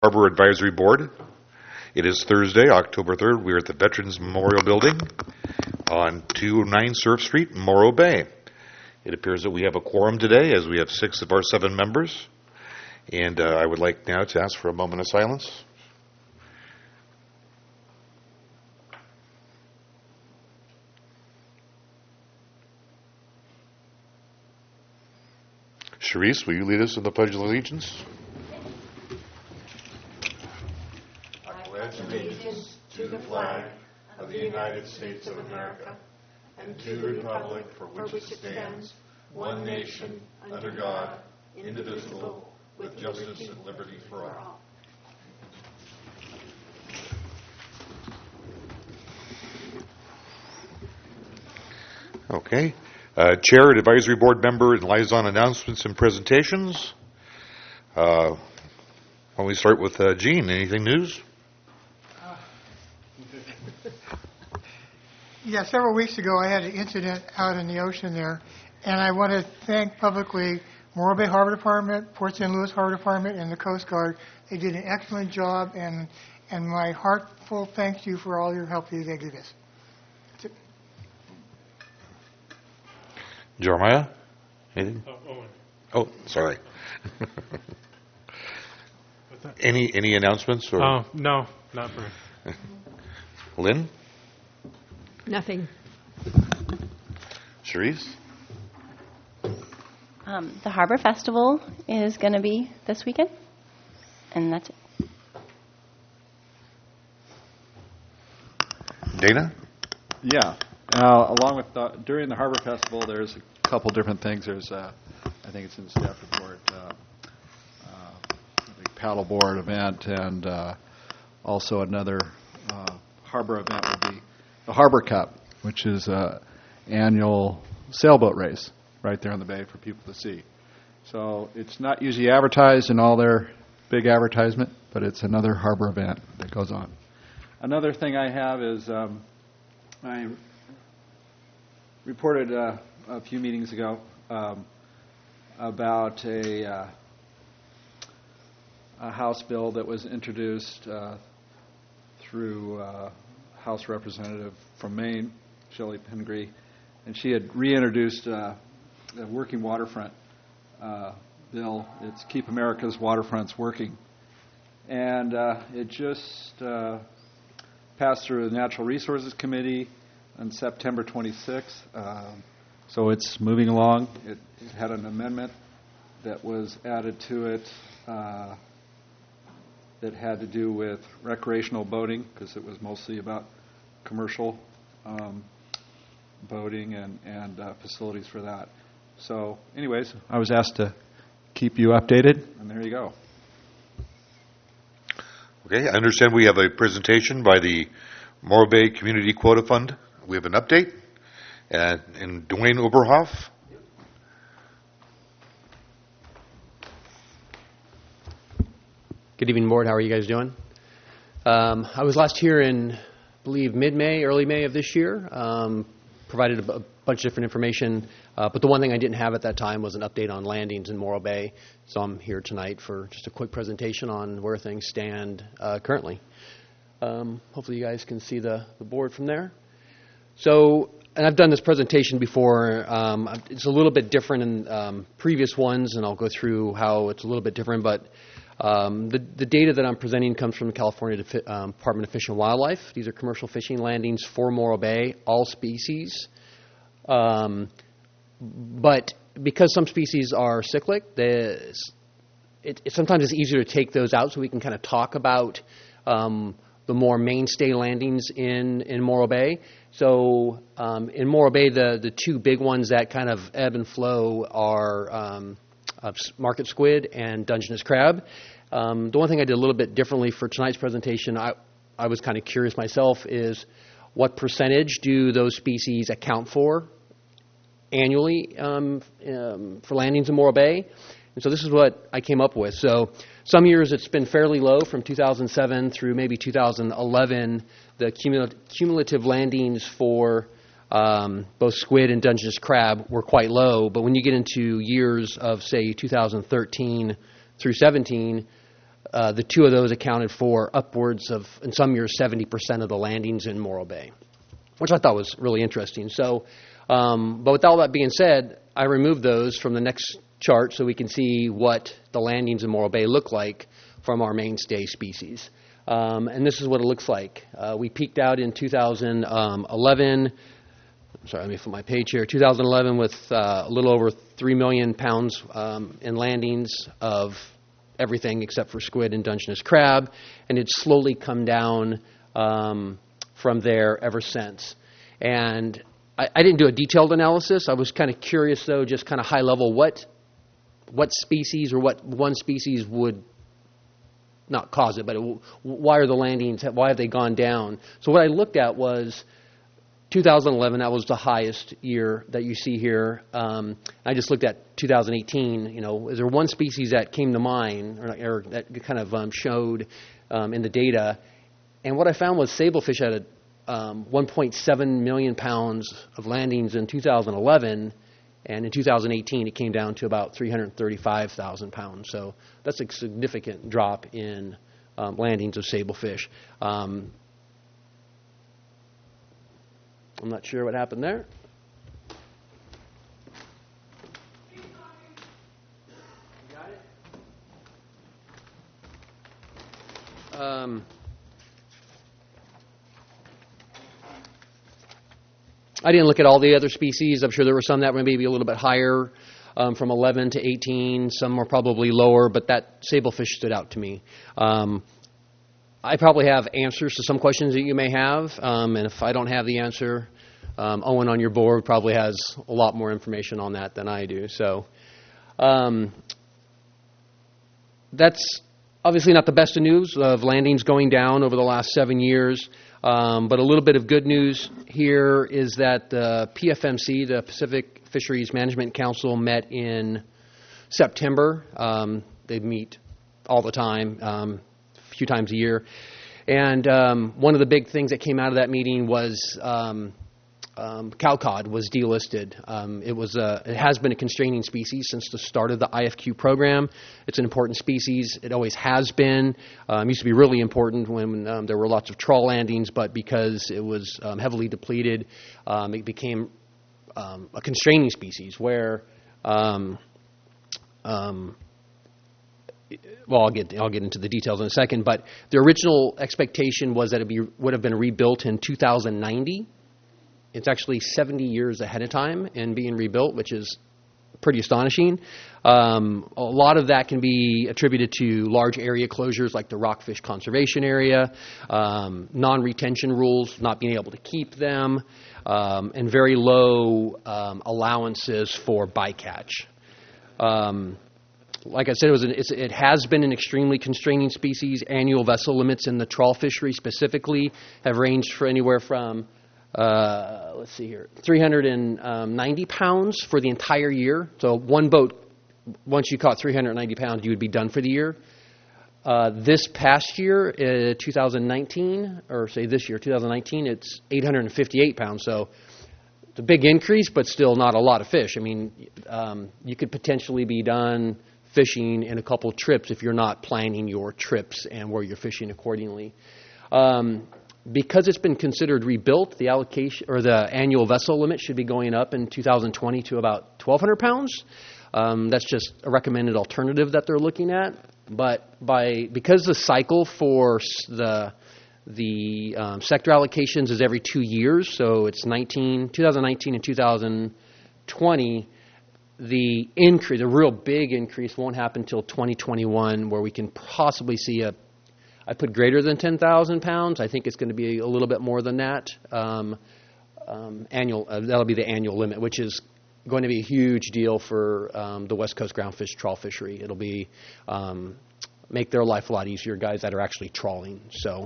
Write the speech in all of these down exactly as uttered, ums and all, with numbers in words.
Harbor Advisory Board. It is Thursday, October third. We are at the Veterans Memorial Building on two oh nine Surf Street, Morro Bay. It appears that we have a quorum today, as we have six of our seven members. And uh, I would like now to ask for a moment of silence. Charisse, will you lead us in the Pledge of Allegiance? I pledge allegiance to the flag of the United States of America and to the republic for which it stands, one nation, under God, indivisible, with justice and liberty for all. Okay. Uh, Chair and Advisory Board member and liaison announcements and presentations. Uh, why don't we start with uh, Gene? Anything news? Yeah, several weeks ago I had an incident out in the ocean there, and I want to thank publicly Morro Bay Harbor Department, Port Saint Louis Harbor Department, and the Coast Guard. They did an excellent job, and and my heartful thanks to you for all your help that they did this. Jeremiah? Anything? Oh, Owen. Oh, sorry. any any announcements? Or? Oh, no, not for me. Lynn? Nothing. Charisse? Um, the Harbor Festival is going to be this weekend, and that's it. Dana? Yeah. Uh, along with the, during the Harbor Festival, there's a couple different things. There's, uh, I think it's in the staff report, uh, uh, a big paddleboard event, and uh, also another uh, harbor event will be the Harbor Cup, which is an annual sailboat race right there on the bay for people to see. So it's not usually advertised in all their big advertisement, but it's another harbor event that goes on. Another thing I have is um, I reported uh, a few meetings ago um, about a, uh, a House bill that was introduced uh, through uh, House Representative from Maine, Shelley Pingree, and she had reintroduced uh, the Working Waterfront uh, bill. It's Keep America's Waterfronts Working. And uh, it just uh, passed through the Natural Resources Committee on September twenty-sixth. Um, so it's moving along. It, it had an amendment that was added to it uh, that had to do with recreational boating, because it was mostly about commercial um, boating and, and uh, facilities for that. So anyways, I was asked to keep you updated, and there you go. Okay, I understand we have a presentation by the Morro Bay Community Quota Fund. We have an update. Uh, and Dwayne Oberhoff. Good evening, board. How are you guys doing? Um, I was last here in, I believe, mid-May, early May of this year. Um, provided a, b- a bunch of different information, uh, but the one thing I didn't have at that time was an update on landings in Morro Bay. So I'm here tonight for just a quick presentation on where things stand uh, currently. Um, hopefully you guys can see the, the board from there. So, and I've done this presentation before. Um, it's a little bit different in um, previous ones, and I'll go through how it's a little bit different. But um, the, the data that I'm presenting comes from the California Defi- um, Department of Fish and Wildlife. These are commercial fishing landings for Morro Bay, all species. Um, but because some species are cyclic, it, it, sometimes it's easier to take those out so we can kind of talk about um, the more mainstay landings in, in Morro Bay. So um, in Morro Bay, the, the two big ones that kind of ebb and flow are um, uh, market squid and Dungeness crab. Um, the one thing I did a little bit differently for tonight's presentation, I, I was kind of curious myself, is what percentage do those species account for annually um, um, for landings in Morro Bay? And so this is what I came up with. So some years it's been fairly low from two thousand seven through maybe two thousand eleven. The cumul- cumulative landings for um, both squid and Dungeness crab were quite low. But when you get into years of, say, two thousand thirteen through seventeen, uh, the two of those accounted for upwards of, in some years, seventy percent of the landings in Morro Bay, which I thought was really interesting. So, um, but with all that being said, I removed those from the next chart so we can see what the landings in Morro Bay look like from our mainstay species. Um, and this is what it looks like. Uh, we peaked out in two thousand eleven. Sorry, let me flip my page here. two thousand eleven with uh, a little over three million pounds um, in landings of everything except for squid and Dungeness crab, and it's slowly come down um, from there ever since. And I, I didn't do a detailed analysis. I was kind of curious, though, just kind of high level, what what species or what one species would not cause it, but it, why are the landings, why have they gone down? So what I looked at was two thousand eleven, that was the highest year that you see here. Um, I just looked at two thousand eighteen. You know, is there one species that came to mind or, or that kind of um, showed um, in the data? And what I found was sablefish had a, um, one point seven million pounds of landings in two thousand eleven, and in two thousand eighteen it came down to about three hundred thirty-five thousand pounds. So that's a significant drop in um, landings of sablefish. Um, I'm not sure what happened there. Got it? Um, I didn't look at all the other species. I'm sure there were some that were maybe a little bit higher, um, from eleven to eighteen. Some were probably lower, but that sablefish stood out to me. Um, I probably have answers to some questions that you may have, um, and if I don't have the answer, um, Owen on your board probably has a lot more information on that than I do. So um, that's obviously not the best of news of landings going down over the last seven years, um, but a little bit of good news here is that the P F M C, the Pacific Fisheries Management Council, met in September. Um, they meet all the time. Um, few times a year. And um, one of the big things that came out of that meeting was um, um, cow cod was delisted. Um, it was a, it has been a constraining species since the start of the I F Q program. It's an important species. It always has been. Um, it used to be really important when um, there were lots of trawl landings, but because it was um, heavily depleted, um, it became um, a constraining species where um, um, well, I'll get I'll get into the details in a second, but the original expectation was that it be, would have been rebuilt in two thousand ninety. It's actually seventy years ahead of time in being rebuilt, which is pretty astonishing. Um, a lot of that can be attributed to large area closures like the Rockfish Conservation Area, um, non-retention rules, not being able to keep them, um, and very low um, allowances for bycatch. Um, Like I said, it was an, it's, it has been an extremely constraining species. Annual vessel limits in the trawl fishery specifically have ranged for anywhere from, uh, let's see here, three hundred ninety pounds for the entire year. So one boat, once you caught three hundred ninety pounds, you would be done for the year. Uh, this past year, uh, two thousand nineteen, or say this year, two thousand nineteen, it's eight hundred fifty-eight pounds. So it's a big increase, but still not a lot of fish. I mean, um, you could potentially be done fishing in a couple trips if you're not planning your trips and where you're fishing accordingly. Um, because it's been considered rebuilt, the allocation or the annual vessel limit should be going up in two thousand twenty to about twelve hundred pounds. Um, that's just a recommended alternative that they're looking at. But by because the cycle for the the um, sector allocations is every two years, so it's nineteen, twenty nineteen and two thousand twenty. The increase, the real big increase, won't happen until twenty twenty-one, where we can possibly see a, I put greater than ten thousand pounds. I think it's going to be a little bit more than that. Um, um, annual, uh, that'll be the annual limit, which is going to be a huge deal for um, the West Coast groundfish trawl fishery. It'll be um, make their life a lot easier, guys that are actually trawling. So,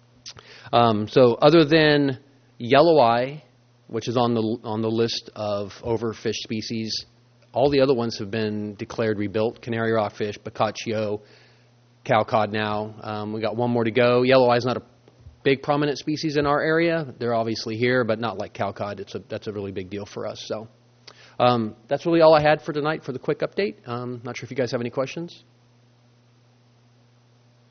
um, so other than yellow eye, which is on the on the list of overfished species, all the other ones have been declared rebuilt. Canary rockfish, Boccaccio, cow cod now. Um, we got one more to go. Yellow eye is not a big prominent species in our area. They're obviously here, but not like cow cod. It's a, that's a really big deal for us. So um, that's really all I had for tonight for the quick update. Um, not sure if you guys have any questions.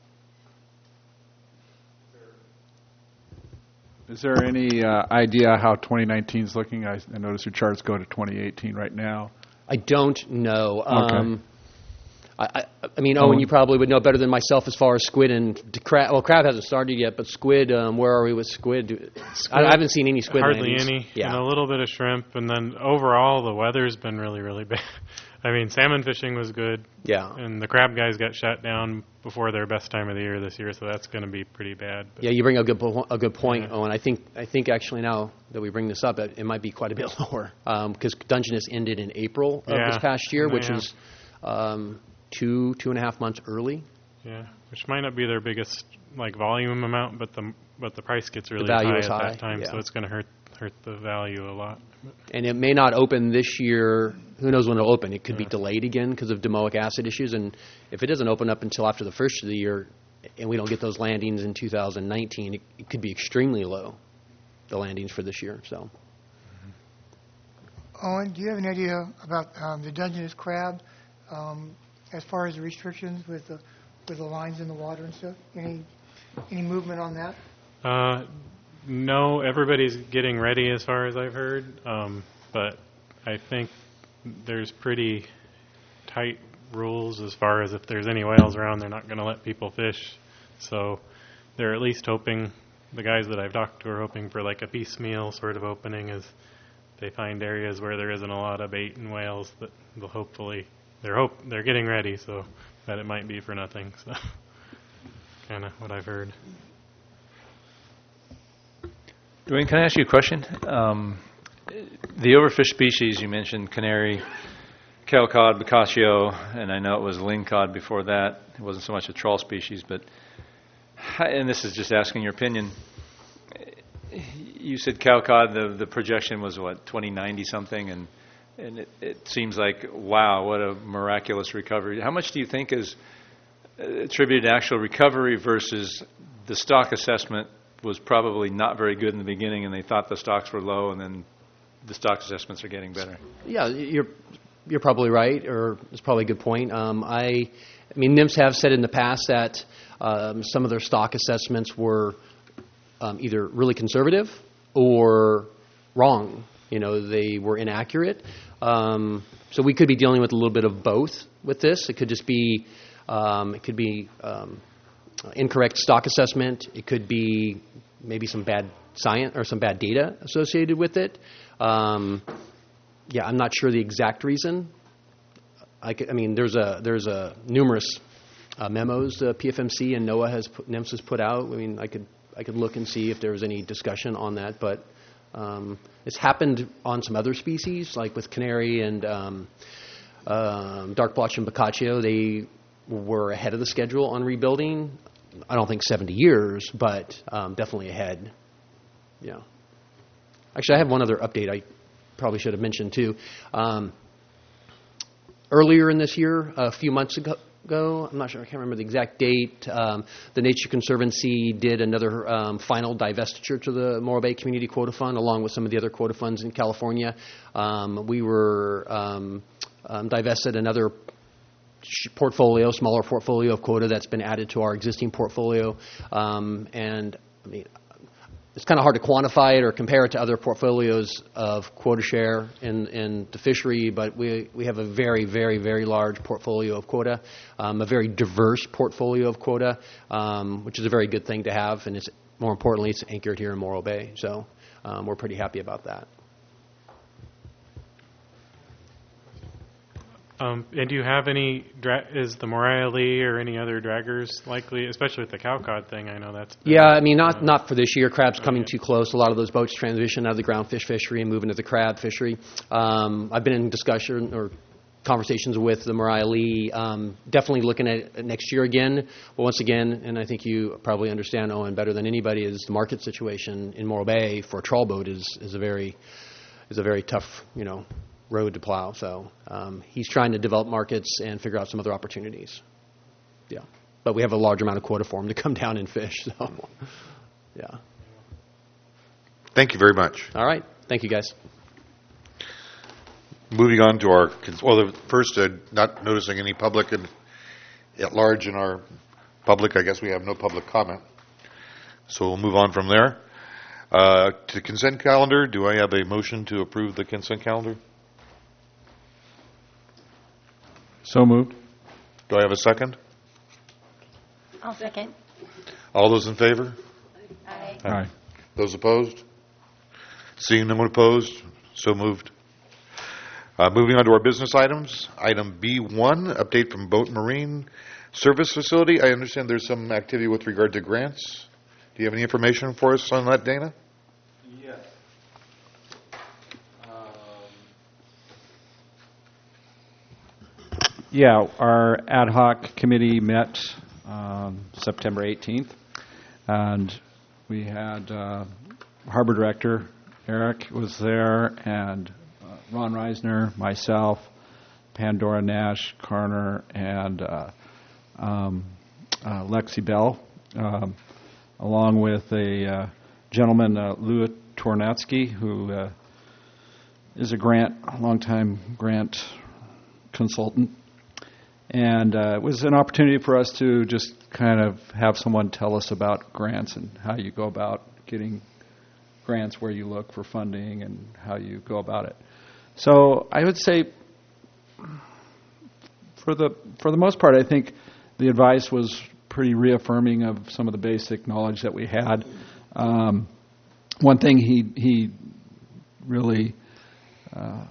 Is there any uh, idea how twenty nineteen is looking? I, I notice your charts go to twenty eighteen right now. I don't know. Okay. Um, I, I, I mean, Owen, you probably would know better than myself as far as squid and crab. Well, crab hasn't started yet, but squid, um, where are we with squid? I, I haven't seen any squid Hardly landings. any, Yeah. and a little bit of shrimp, and then overall the weather's been really, really bad. I mean, salmon fishing was good, Yeah. and the crab guys got shut down before their best time of the year this year, so that's going to be pretty bad. But Yeah, you bring a good po- a good point, Yeah. Owen. I think I think actually now that we bring this up, it, it might be quite a bit lower because Dungeness ended in April of Yeah. this past year, which Yeah. was um, two two and a half months early. Yeah, which might not be their biggest like volume amount, but the but the price gets really value high is at high, that time, yeah. so it's going to hurt hurt the value a lot. And it may not open this year. Who knows when it'll open? It could be delayed again because of domoic acid issues. And if it doesn't open up until after the first of the year, and we don't get those landings in two thousand nineteen, it, it could be extremely low, the landings for this year. So Owen, do you have an idea about um, the Dungeness crab, um, as far as the restrictions with the with the lines in the water and stuff? Any any movement on that? Uh, no, everybody's getting ready as far as I've heard, um, but I think there's pretty tight rules as far as if there's any whales around, they're not going to let people fish. So they're at least hoping, the guys that I've talked to are hoping for like a piecemeal sort of opening as they find areas where there isn't a lot of bait and whales that they'll hopefully, they're hope they're getting ready so that it might be for nothing. So kind of what I've heard. Dwayne, can I ask you a question? Um, the overfished species, you mentioned canary, cowcod, boccaccio, and I know it was lingcod before that. It wasn't so much a trawl species, but, and this is just asking your opinion, you said cowcod, the, the projection was what, twenty ninety something, and, and it, it seems like, wow, what a miraculous recovery. How much do you think is attributed to actual recovery versus the stock assessment was probably not very good in the beginning, and they thought the stocks were low, and then the stock assessments are getting better? yeah, you're you're probably right, or it's probably a good point. Um, I, I mean, N I M S have said in the past that um, some of their stock assessments were um, either really conservative or wrong. You know, they were inaccurate. Um, so we could be dealing with a little bit of both with this. It could just be, um, it could be um, incorrect stock assessment. It could be maybe some bad science or some bad data associated with it. Um, yeah, I'm not sure the exact reason. I, could, I mean, there's a there's a numerous uh, memos uh, P F M C and NOAA has put, N I M S has put out. I mean, I could I could look and see if there was any discussion on that, but um, it's happened on some other species, like with canary and um, um, dark blotch and boccaccio. They were ahead of the schedule on rebuilding. I don't think seventy years, but um, definitely ahead. Yeah. Actually, I have one other update I probably should have mentioned too. Um, earlier in this year, a few months ago, ago, I'm not sure, I can't remember the exact date, um, the Nature Conservancy did another um, final divestiture to the Morro Bay Community Quota Fund, along with some of the other quota funds in California. Um, we were um, um, divested another portfolio, smaller portfolio of quota that's been added to our existing portfolio. Um, and I mean, it's kind of hard to quantify it or compare it to other portfolios of quota share in, in the fishery, but we, we have a very, very, very large portfolio of quota, um, a very diverse portfolio of quota, um, which is a very good thing to have, and it's more importantly, it's anchored here in Morro Bay. So um, we're pretty happy about that. Um, and do you have any, dra- is the Mariah Lee or any other draggers likely, especially with the cowcod thing? I know that's been, Yeah, I mean, not uh, not for this year. Crab's coming okay. too close. A lot of those boats transition out of the groundfish fishery and move into the crab fishery. Um, I've been in discussion or conversations with the Mariah Lee, um, definitely looking at it next year again. But once again, and I think you probably understand, Owen, better than anybody, is the market situation in Morro Bay for a trawl boat is, is a very is a very tough, you know, road to plow. So um, he's trying to develop markets and figure out some other opportunities. Yeah. But we have a large amount of quota for him to come down and fish. So, yeah. Thank you very much. All right. Thank you, guys. Moving on to our, well, the first, uh, not noticing any public and at large in our public, I guess we have no public comment. So we'll move on from there. Uh, To consent calendar, do I have a motion to approve the consent calendar? So moved. Do I have a second? I'll second. All those in favor? Aye. Aye. Those opposed? Seeing no one opposed, so moved. Uh, Moving on to our business items. Item B one, update from Boat Marine Service Facility. I understand there's some activity with regard to grants. Do you have any information for us on that, Dana? Yes. Yeah, our ad hoc committee met um, September eighteenth, and we had uh, Harbor Director Eric was there, and uh, Ron Reisner, myself, Pandora Nash, Carner, and uh, um, uh, Lexi Bell, um, along with a uh, gentleman, uh, Louis Tornatsky, who uh, is a grant, a longtime grant consultant. And uh, it was an opportunity for us to just kind of have someone tell us about grants and how you go about getting grants, where you look for funding, and how you go about it. So I would say, for the for the most part, I think the advice was pretty reaffirming of some of the basic knowledge that we had. Um, one thing he he really uh,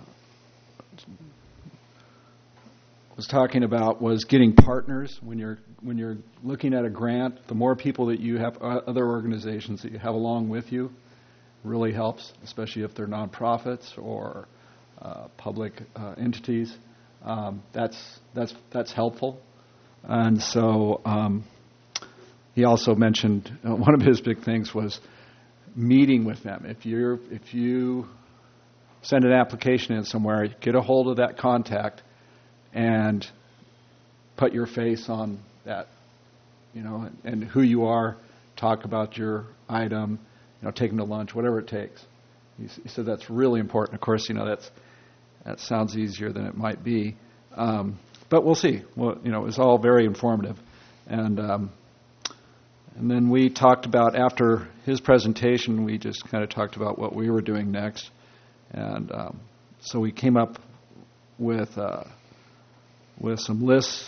was talking about was getting partners. When you're when you're looking at a grant, the more people that you have, uh, other organizations that you have along with you, really helps, especially if they're nonprofits or uh, public uh, entities. Um, that's that's that's helpful. And so um, he also mentioned uh, one of his big things was meeting with them. If you're if you send an application in somewhere, get a hold of that contact and put your face on that, you know, and, and who you are. Talk about your item, you know, take them to lunch, whatever it takes. He, he said that's really important. Of course, you know, that's that sounds easier than it might be, um, but we'll see. Well, you know, it was all very informative, and um, and then we talked about, after his presentation, we just kind of talked about what we were doing next, and um, so we came up with uh, with some lists,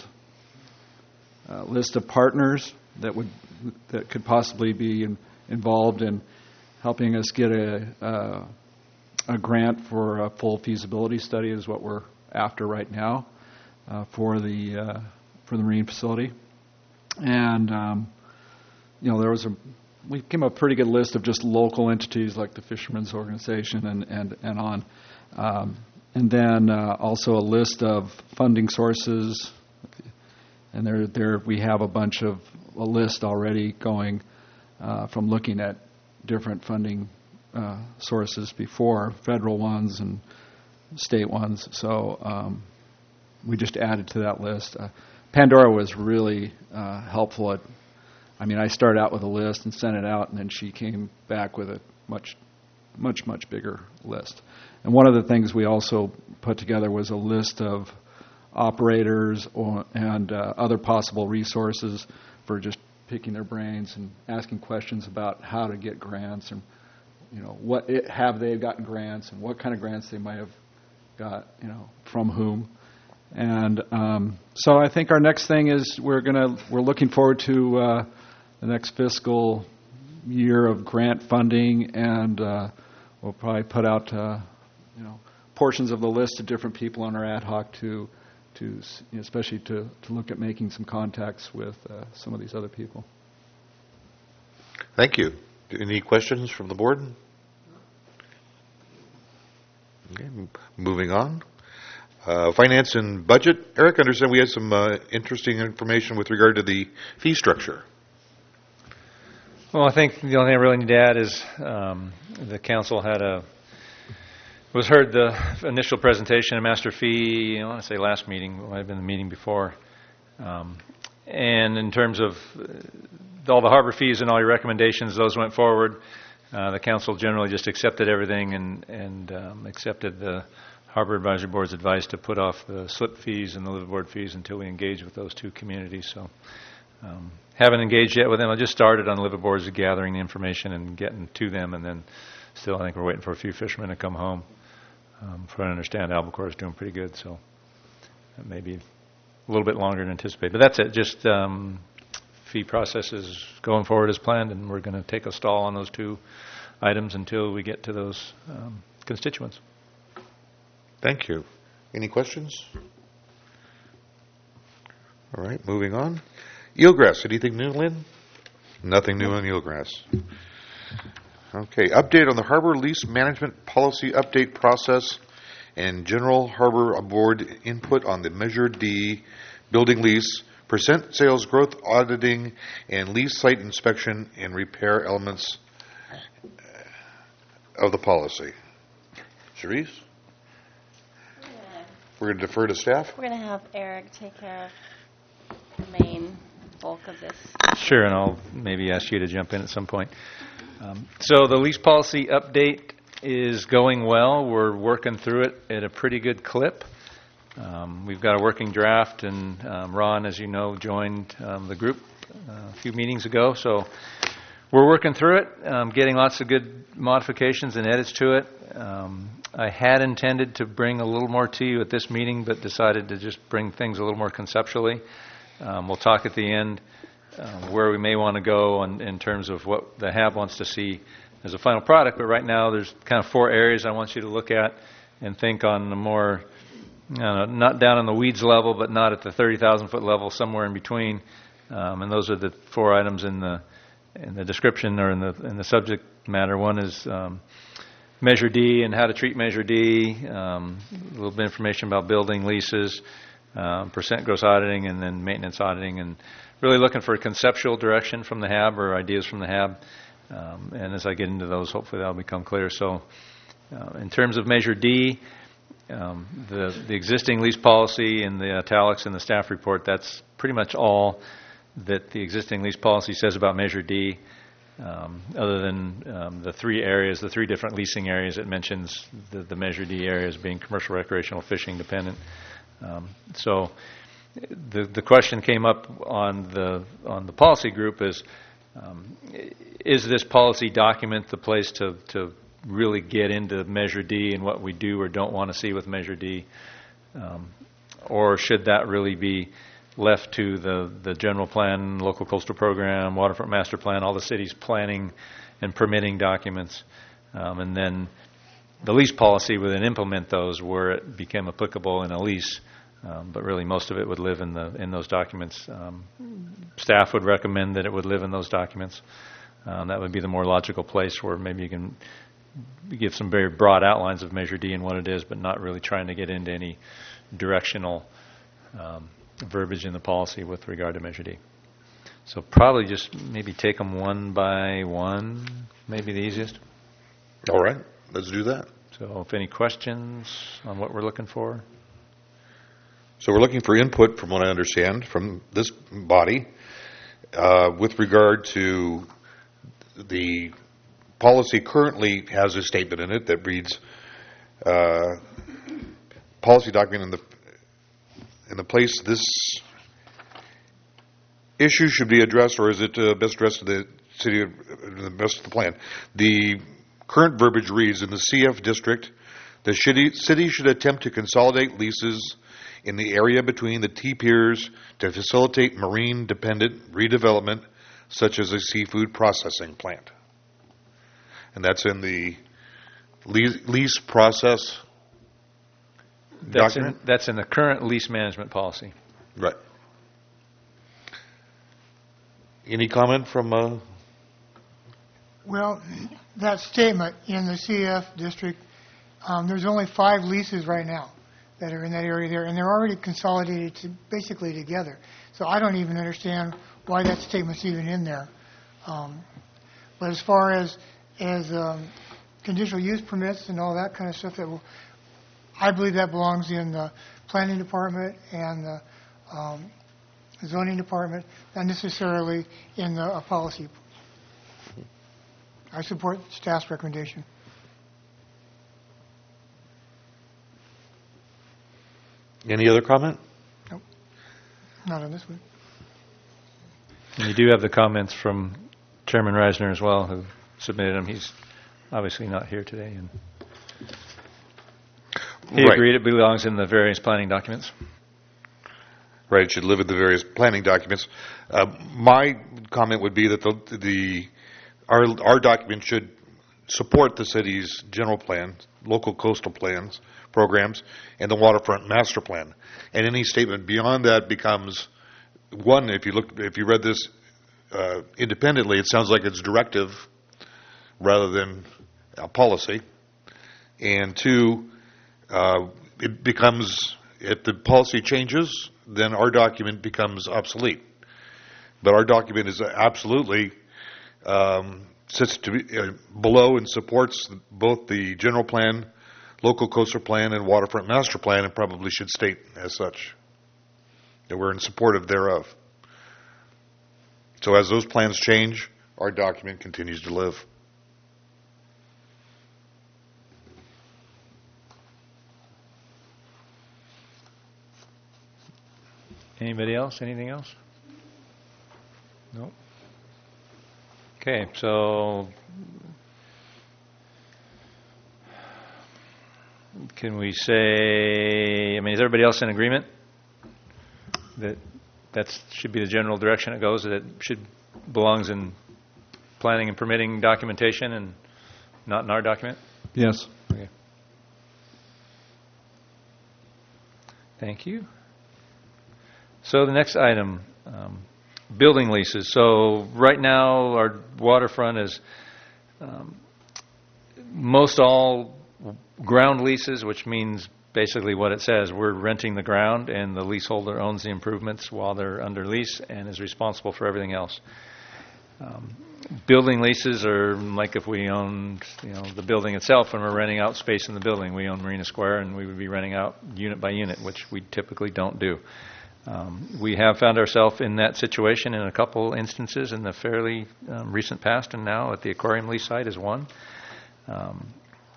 uh, list of partners that would that could possibly be in, involved in helping us get a uh, a grant for a full feasibility study, is what we're after right now uh, for the uh, for the marine facility. And um, you know, there was a we came up with a pretty good list of just local entities like the Fishermen's Organization and and and on, um, and then uh, also a list of funding sources. And there there we have a bunch of a list already going uh, from looking at different funding uh, sources before, federal ones and state ones. So um, we just added to that list. Uh, Pandora was really uh, helpful at, I mean, I started out with a list and sent it out, and then she came back with a much, much, much bigger list. And one of the things we also put together was a list of operators or, and uh, other possible resources for just picking their brains and asking questions about how to get grants, and you know, what it, have they gotten grants, and what kind of grants they might have got, you know, from whom. And um, so I think our next thing is we're gonna we're looking forward to uh, the next fiscal year of grant funding, and uh, we'll probably put out uh, you know, portions of the list to different people on our ad hoc to to you know, especially to, to look at making some contacts with uh, some of these other people. Thank you. Any questions from the board? Okay, m- moving on. Uh, finance and budget. Eric, I understand we had some uh, interesting information with regard to the fee structure. Well, I think the only thing I really need to add is um, the council had a was heard the initial presentation of master fee. I want to say last meeting, it might have been the meeting before. Um, and in terms of uh, all the harbor fees and all your recommendations, those went forward. Uh, the council generally just accepted everything and and um, accepted the Harbor Advisory Board's advice to put off the slip fees and the liveaboard fees until we engage with those two communities. So um, haven't engaged yet with them. I just started on liveaboards, gathering the information and getting to them, and then still I think we're waiting for a few fishermen to come home. Um, from what I understand, albacore is doing pretty good, so that may be a little bit longer than anticipated. But that's it. Just um, fee process is going forward as planned, and we're going to take a stall on those two items until we get to those um, constituents. Thank you. Any questions? All right, moving on. Eelgrass, anything new, Lynn? Nothing new on eelgrass. Okay, update on the harbor lease management policy update process and general harbor board input on the Measure D building lease, percent sales growth auditing, and lease site inspection and repair elements of the policy. Cherise? Yeah. We're going to defer to staff? We're going to have Eric take care of the main bulk of this. Sure, and I'll maybe ask you to jump in at some point. Um, so the lease policy update is going well. We're working through it at a pretty good clip. Um, we've got a working draft, and um, Ron, as you know, joined um, the group uh, a few meetings ago. So we're working through it, um, getting lots of good modifications and edits to it. Um, I had intended to bring a little more to you at this meeting, but decided to just bring things a little more conceptually. Um, we'll talk at the end uh, where we may want to go on, in terms of what the H A B wants to see as a final product. But right now, there's kind of four areas I want you to look at and think on the more, you know, not down on the weeds level, but not at the thirty thousand foot level, somewhere in between. Um, and those are the four items in the in the description or in the in the subject matter. One is um, Measure D and how to treat Measure D. Um, a little bit of information about building leases. Um, percent gross auditing, and then maintenance auditing, and really looking for a conceptual direction from the H A B or ideas from the H A B. Um, and as I get into those, hopefully that'll become clear. So uh, in terms of Measure D, um, the, the existing lease policy and the italics in the staff report, that's pretty much all that the existing lease policy says about Measure D, um, other than um, the three areas, the three different leasing areas it mentions, the, the Measure D areas being commercial, recreational, fishing dependent. Um, so the the question came up on the on the policy group is, um, is this policy document the place to, to really get into Measure D and what we do or don't want to see with Measure D? Um, or should that really be left to the, the general plan, local coastal program, waterfront master plan, all the city's planning and permitting documents, um, and then the lease policy would then implement those where it became applicable in a lease, um, but really most of it would live in the in those documents. Um, staff would recommend that it would live in those documents. Um, that would be the more logical place where maybe you can give some very broad outlines of Measure D and what it is, but not really trying to get into any directional um, verbiage in the policy with regard to Measure D. So probably just maybe take them one by one, maybe the easiest. All right, let's do that. So if any questions on what we're looking for? So we're looking for input, from what I understand, from this body uh, with regard to the policy currently has a statement in it that reads, uh, policy document in the in the place this issue should be addressed, or is it uh, best addressed to the city, uh, the best of the plan? The current verbiage reads, in the C F district, the city should attempt to consolidate leases in the area between the T-piers to facilitate marine-dependent redevelopment, such as a seafood processing plant. And that's in the lease, lease process that's document? In, that's in the current lease management policy. Right. Any comment from... Uh, Well, that statement in the C F district, um, there's only five leases right now that are in that area there, and they're already consolidated to basically together. So I don't even understand why that statement's even in there. Um, but as far as as um, conditional use permits and all that kind of stuff, that will, I believe that belongs in the planning department and the um, zoning department, not necessarily in the uh, policy. I support staff's recommendation. any other comment? Nope. Not on this one. And you do have the comments from Chairman Reisner as well, who submitted them. He's obviously not here today. And he Right. agreed it belongs in the various planning documents. Right, it should live in the various planning documents. Uh, my comment would be that the, the our our document should support the city's general plan, local coastal plans, programs, and the waterfront master plan. And any statement beyond that becomes one. If you look, if you read this uh, independently, it sounds like it's directive rather than a policy. And two, uh, it becomes if the policy changes, then our document becomes obsolete. But our document is absolutely um, sits to be, uh, below and supports both the general plan, local coastal plan, and waterfront master plan, and probably should state as such that we're in support of thereof. So as those plans change, our document continues to live. Anybody else? Anything else? No. Okay, so can we say, I mean, is everybody else in agreement that that should be the general direction it goes, that it should belongs in planning and permitting documentation and not in our document? Yes. Okay. Thank you. So the next item, um, building leases. So right now our waterfront is um, most all ground leases, which means basically what it says. We're renting the ground and the leaseholder owns the improvements while they're under lease and is responsible for everything else. Um, building leases are like if we owned, you know, the building itself and we're renting out space in the building. We own Marina Square and we would be renting out unit by unit, which we typically don't do. Um, we have found ourselves in that situation in a couple instances in the fairly um, recent past, and now at the aquarium lease site is one. Um,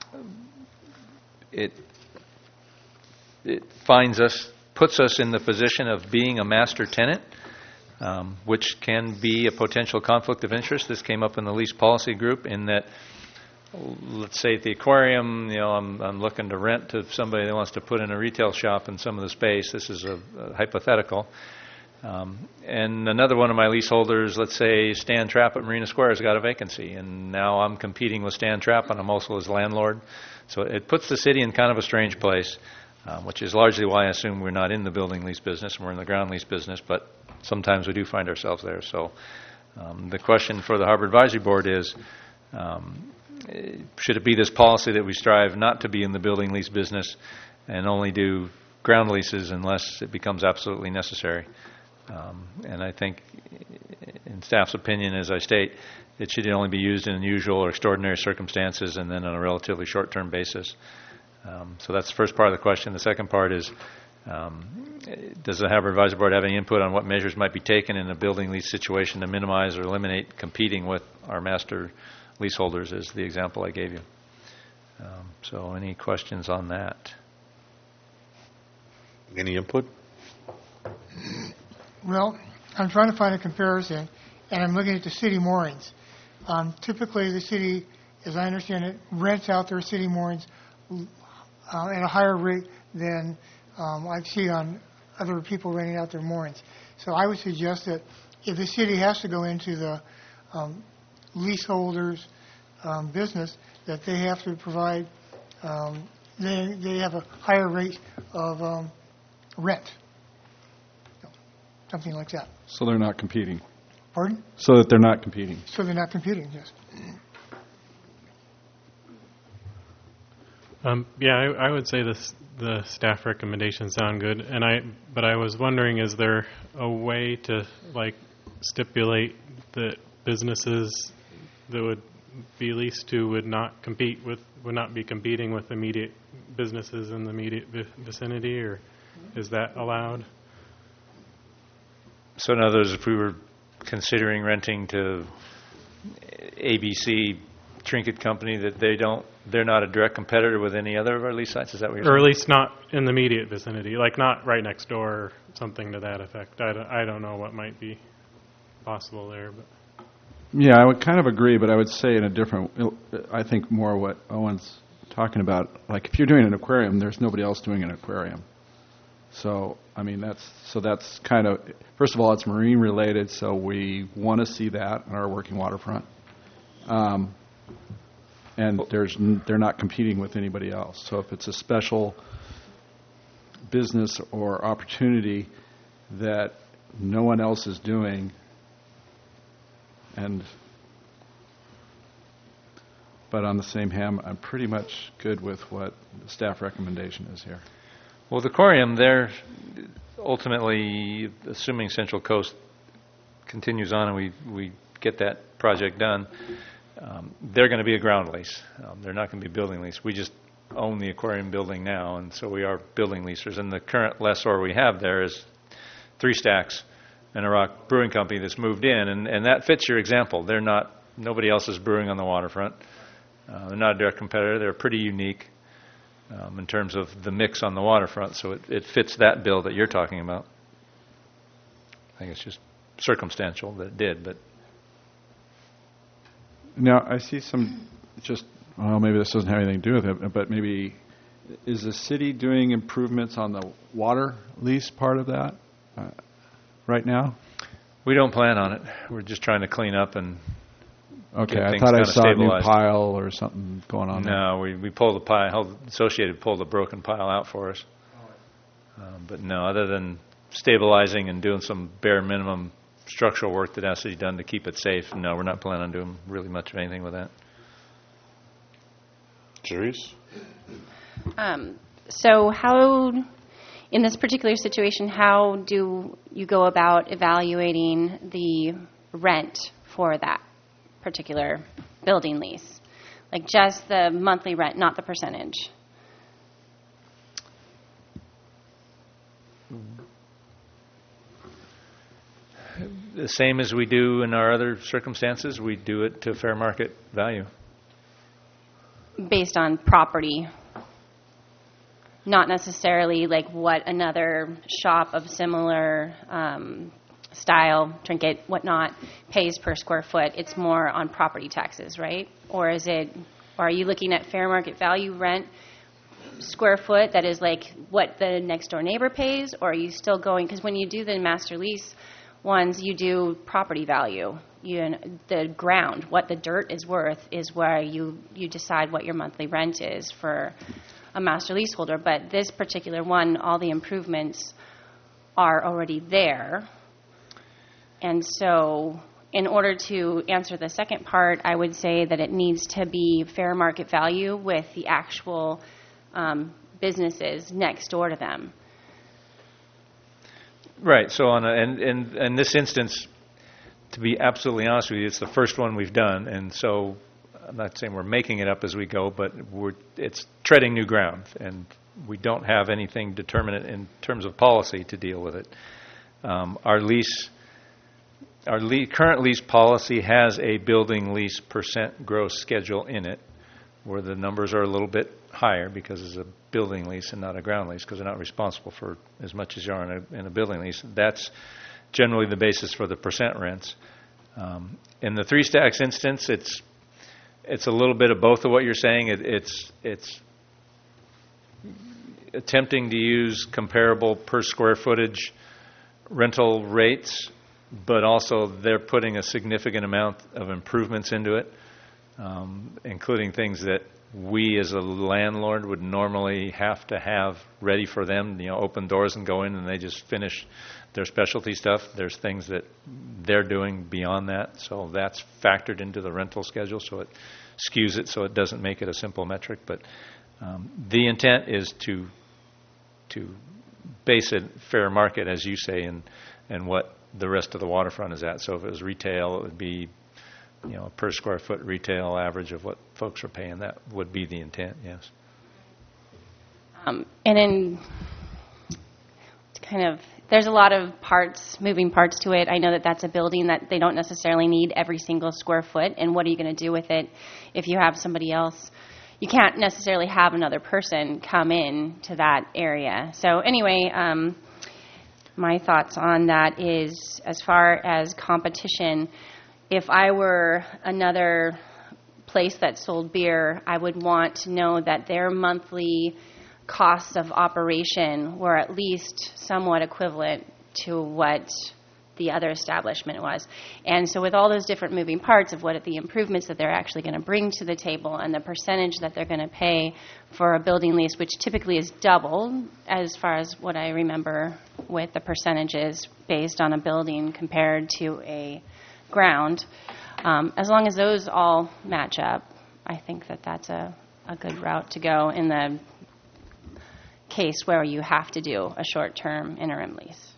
it it finds us, puts us in the position of being a master tenant, um, which can be a potential conflict of interest. This came up in the lease policy group in that, let's say at the aquarium, you know, I'm, I'm looking to rent to somebody that wants to put in a retail shop in some of the space. This is a, a hypothetical. Um, and another one of my leaseholders, let's say Stan Trapp at Marina Square, has got a vacancy, and now I'm competing with Stan Trapp, and I'm also his landlord. So it puts the city in kind of a strange place, um, which is largely why I assume we're not in the building lease business and we're in the ground lease business, but sometimes we do find ourselves there. So um, the question for the Harbor Advisory Board is, um, should it be this policy that we strive not to be in the building lease business and only do ground leases unless it becomes absolutely necessary? Um, and I think, in staff's opinion, as I state, it should only be used in unusual or extraordinary circumstances and then on a relatively short-term basis. Um, so that's the first part of the question. The second part is, um, does the Harbor Advisory Board have any input on what measures might be taken in a building lease situation to minimize or eliminate competing with our master leaseholders, is the example I gave you. Um, so any questions on that? Any input? Well, I'm trying to find a comparison, and I'm looking at the city moorings. Um, typically, the city, as I understand it, rents out their city moorings uh, at a higher rate than um, I've seen on other people renting out their moorings. So I would suggest that if the city has to go into the um, leaseholders' um, business, that they have to provide, um, they, they have a higher rate of um, rent, something like that. So they're not competing. Pardon? So that they're not competing. So they're not competing, yes. Um, yeah, I, I would say this, the staff recommendations sound good, and I. But I was wondering, is there a way to like stipulate that businesses that would be leased to would not compete with, would not be competing with immediate businesses in the immediate vicinity, or is that allowed? So in other words, if we were considering renting to A B C Trinket Company, that they don't, they're not a direct competitor with any other of our lease sites, is that what you're saying? Or at least not in the immediate vicinity, like not right next door or something to that effect. I don't, I don't know what might be. possible there. But Yeah, I would kind of agree, but I would say in a different, I think more what Owen's talking about. Like if you're doing an aquarium, there's nobody else doing an aquarium. So, I mean, that's, so that's kind of, first of all, it's marine related, so we want to see that on our working waterfront. Um, and there's, n- they're not competing with anybody else. So if it's a special business or opportunity that no one else is doing, and but on the same hand, I'm pretty much good with what the staff recommendation is here. Well, the aquarium, they're ultimately, assuming Central Coast continues on and we, we get that project done, um, they're going to be a ground lease. Um, they're not going to be building lease. We just own the aquarium building now, and so we are building leasers. And the current lessor we have there is Three Stacks and a rock brewing company that's moved in, and, and that fits your example. They're not, nobody else is brewing on the waterfront. Uh, they're not a direct competitor. They're pretty unique um, in terms of the mix on the waterfront, so it, it fits that bill that you're talking about. I think it's just circumstantial that it did, but Now, I see some, just, well, maybe this doesn't have anything to do with it, but maybe, is the city doing improvements on the water lease part of that uh, right now? we don't plan on it. We're just trying to clean up and Okay, get I things thought I kinda saw a new stabilized. pile or something going on there. No, we, we pulled the pile, Associated pulled the broken pile out for us. Um, but no, other than stabilizing and doing some bare minimum structural work that has to be done to keep it safe, no, we're not planning on doing really much of anything with that. Jerry's? Um, so how, in this particular situation, how do you go about evaluating the rent for that particular building lease? Like just the monthly rent, not the percentage? The same as we do in our other circumstances, we do it to fair market value. Based on property, not necessarily like what another shop of similar um, style, trinket, whatnot, pays per square foot. It's more on property taxes, right? Or is it, or are you looking at fair market value rent square foot that is like what the next door neighbor pays? Or are you still going, because when you do the master lease ones, you do property value. You, the ground, what the dirt is worth, is where you, you decide what your monthly rent is for a master leaseholder. But this particular one, all the improvements are already there. And so in order to answer the second part, I would say that it needs to be fair market value with the actual um, businesses next door to them. Right. So on a, and and in this instance, to be absolutely honest with you, it's the first one we've done, and so I'm not saying we're making it up as we go, but we're it's treading new ground, and we don't have anything determinate in terms of policy to deal with it. Um, our lease, our le- current lease policy has a building lease percent gross schedule in it, where the numbers are a little bit higher because it's a building lease and not a ground lease, because they're not responsible for as much as you are in a, in a building lease. That's generally the basis for the percent rents. Um, in the Three Stacks instance, it's it's a little bit of both of what you're saying. It, it's it's attempting to use comparable per square footage rental rates, but also they're putting a significant amount of improvements into it, um, including things that we as a landlord would normally have to have ready for them, you know, open doors and go in and they just finish their specialty stuff. There's things that they're doing beyond that, so that's factored into the rental schedule, so it skews it so it doesn't make it a simple metric. But um, the intent is to to base it fair market, as you say, and and what the rest of the waterfront is at. So if it was retail, it would be, you know, a per square foot retail average of what folks are paying. That would be the intent, yes. Um, and then it's kind of, there's a lot of parts, moving parts to it. I know that that's a building that they don't necessarily need every single square foot, and what are you going to do with it if you have somebody else? You can't necessarily have another person come in to that area. So anyway, um, my thoughts on that is, as far as competition, if I were another place that sold beer, I would want to know that their monthly costs of operation were at least somewhat equivalent to what the other establishment was. And so with all those different moving parts of what the improvements that they're actually going to bring to the table and the percentage that they're going to pay for a building lease, which typically is double as far as what I remember with the percentages based on a building compared to a ground, um, as long as those all match up, I think that that's a, a good route to go in the case where you have to do a short-term interim lease.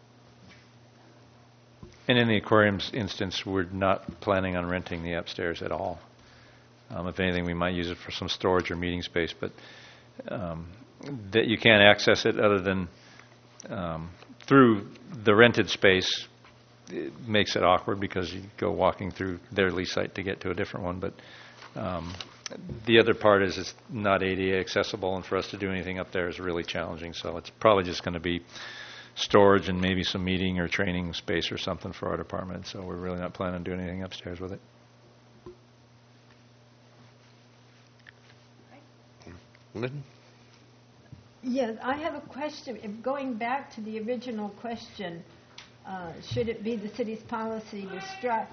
And in the aquarium's instance, we're not planning on renting the upstairs at all. Um, if anything, we might use it for some storage or meeting space, but um, that you can't access it other than um, through the rented space. It makes it awkward because you go walking through their lease site to get to a different one. But um, the other part is it's not A D A accessible, and for us to do anything up there is really challenging. So it's probably just going to be storage and maybe some meeting or training space or something for our department. So we're really not planning on doing anything upstairs with it. Lynn? Yes, I have a question. If going back to the original question, uh, should it be the city's policy to strive?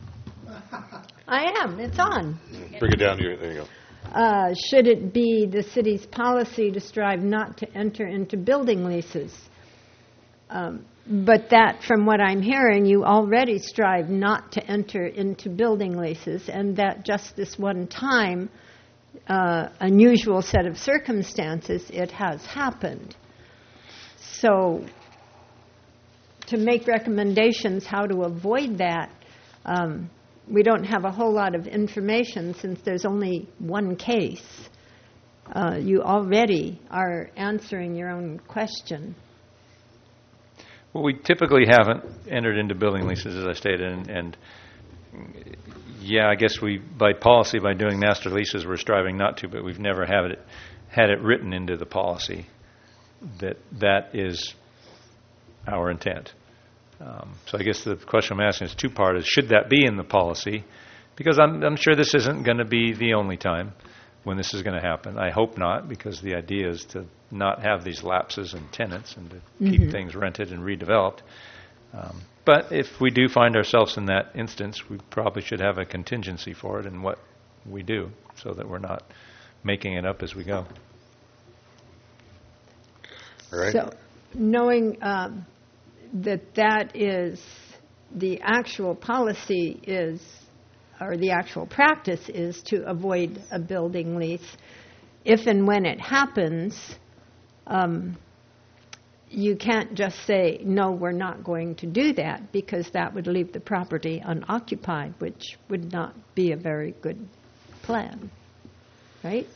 I am. It's on. Bring it down here. There you go. Uh, should it be the city's policy to strive not to enter into building leases? Um, but that, from what I'm hearing, you already strive not to enter into building leases, and that just this one time, uh, unusual set of circumstances, it has happened. So to make recommendations how to avoid that, um, we don't have a whole lot of information since there's only one case. Uh, you already are answering your own question. Well, we typically haven't entered into building leases, as I stated, and, and yeah, I guess we, by policy, by doing master leases, we're striving not to, but we've never had it had it written into the policy that that is our intent. Um, so I guess the question I'm asking is two-part: is should that be in the policy? Because I'm, I'm sure this isn't going to be the only time when this is going to happen. I hope not, because the idea is to not have these lapses in tenants and to mm-hmm. keep things rented and redeveloped. Um, but if we do find ourselves in that instance, we probably should have a contingency for it in what we do so that we're not making it up as we go. All right. So knowing um, that that is the actual policy is, or the actual practice is to avoid a building lease, if and when it happens, um, you can't just say, no, we're not going to do that, because that would leave the property unoccupied, which would not be a very good plan, right?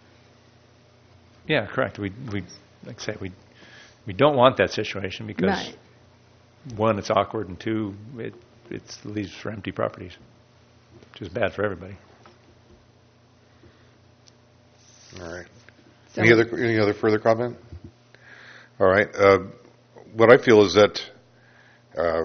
Yeah, correct. We, we like I say, we we don't want that situation because, right. one, it's awkward, and two, it it's leaves for empty properties, which is bad for everybody. All right. So any other any other further comment? All right. Uh, what I feel is that, uh,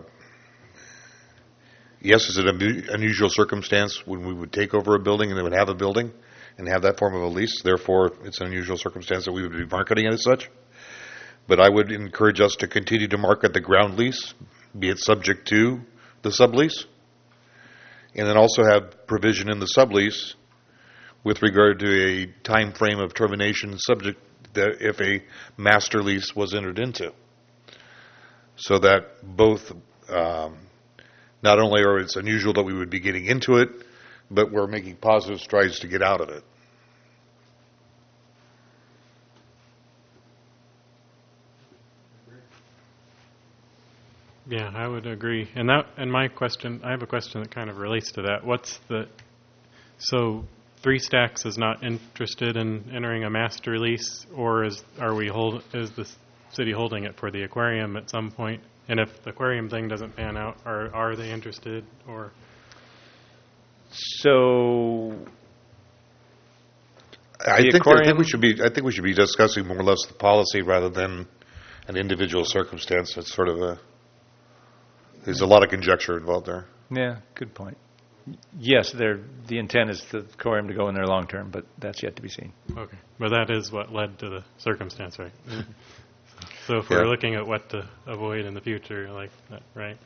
yes, it's an unu- unusual circumstance when we would take over a building and they would have a building and have that form of a lease. Therefore, it's an unusual circumstance that we would be marketing it as such. But I would encourage us to continue to market the ground lease, be it subject to the sublease, and then also have provision in the sublease with regard to a time frame of termination subject that if a master lease was entered into. So that both, um, not only are it's unusual that we would be getting into it, but we're making positive strides to get out of it. Yeah, I would agree. And that, and my question, I have a question that kind of relates to that. What's the, so Three Stacks is not interested in entering a master lease, or is are we hold is the city holding it for the aquarium at some point? And if the aquarium thing doesn't pan out, are are they interested, or? So I the think, I aquarium- think we should be I think we should be discussing more or less the policy rather than an individual circumstance. It's sort of a, there's a lot of conjecture involved there. Yeah, good point. Yes, they're, the intent is for the quorum to go in there long term, but that's yet to be seen. Okay. But that is what led to the circumstance, right? So if Yeah. we're looking at what to avoid in the future, like that, right?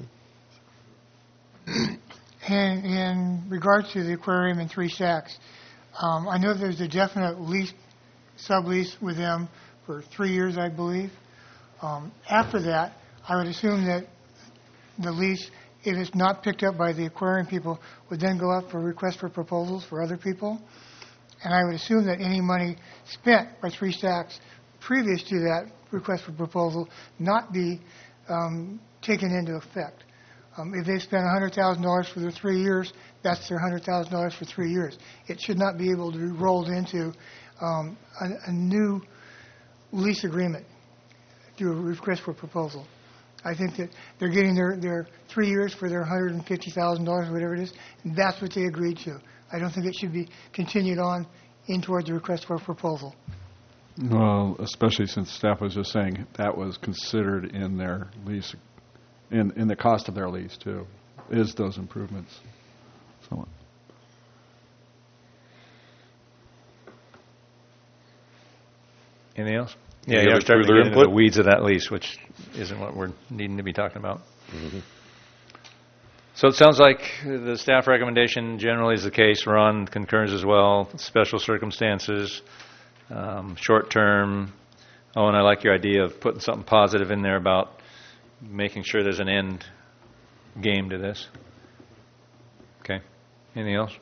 And in regards to the aquarium and Three Stacks, um, I know there's a definite lease, sublease with them for three years, I believe. Um, after that, I would assume that the lease, if it's not picked up by the aquarium people, would then go up for request for proposals for other people. And I would assume that any money spent by Three Stacks previous to that request for proposal not be um, taken into effect. Um, if they spend one hundred thousand dollars for their three years, that's their one hundred thousand dollars for three years. It should not be able to be rolled into um, a, a new lease agreement through a request for proposal. I think that they're getting their, their three years for their one hundred fifty thousand dollars, whatever it is, and that's what they agreed to. I don't think it should be continued on in towards the request for proposal. Well, especially since staff was just saying that was considered in their lease, in, in the cost of their lease too, is those improvements. So, Anything else? Any Yeah, yeah, other we're starting to further get into the input? weeds of that lease, which isn't what we're needing to be talking about. Mm-hmm. So it sounds like the staff recommendation generally is the case. Ron concurs as well. Special circumstances, um, short term. Oh, and I like your idea of putting something positive in there about making sure there's an end game to this. Okay. Anything else?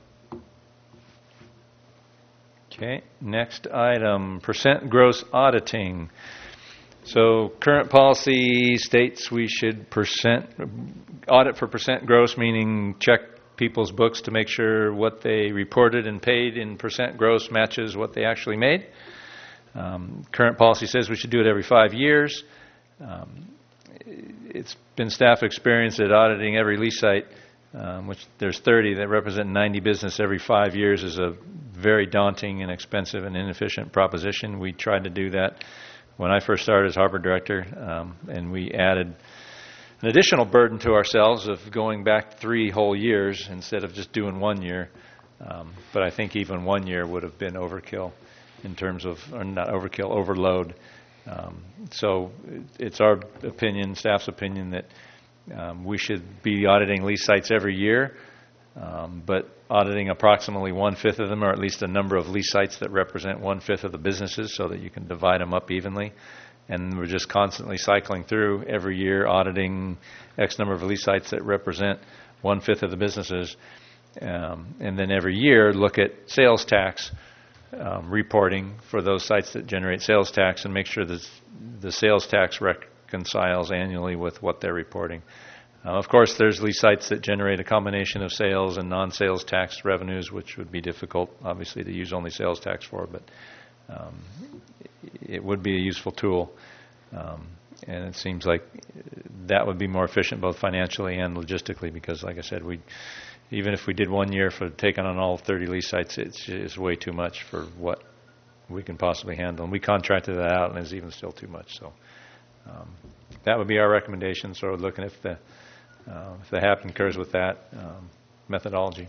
Okay. Next item, percent gross auditing. So current policy states we should percent audit for percent gross, meaning check people's books to make sure what they reported and paid in percent gross matches what they actually made. Um, current policy says we should do it every five years. Um, it's been staff experience that auditing every lease site, um, which there's thirty that represent ninety business every five years, is a very daunting and expensive and inefficient proposition. We tried to do that when I first started as harbor director, um, and we added an additional burden to ourselves of going back three whole years instead of just doing one year. Um, but I think even one year would have been overkill in terms of, or not overkill, overload. Um, so it's our opinion, staff's opinion, that um, we should be auditing lease sites every year, um, but auditing approximately one-fifth of them, or at least a number of lease sites that represent one-fifth of the businesses so that you can divide them up evenly. And we're just constantly cycling through every year, auditing X number of lease sites that represent one-fifth of the businesses. Um, and then every year, look at sales tax um, reporting for those sites that generate sales tax and make sure that the sales tax reconciles annually with what they're reporting. Uh, of course, there's lease sites that generate a combination of sales and non-sales tax revenues, which would be difficult, obviously, to use only sales tax for, but um, it would be a useful tool. Um, and it seems like that would be more efficient both financially and logistically because, like I said, we even if we did one year for taking on all thirty lease sites, it's, it's way too much for what we can possibly handle. And we contracted that out, and it's even still too much. So um, that would be our recommendation. So we're looking if the uh, if the H A P concurs with that um, methodology.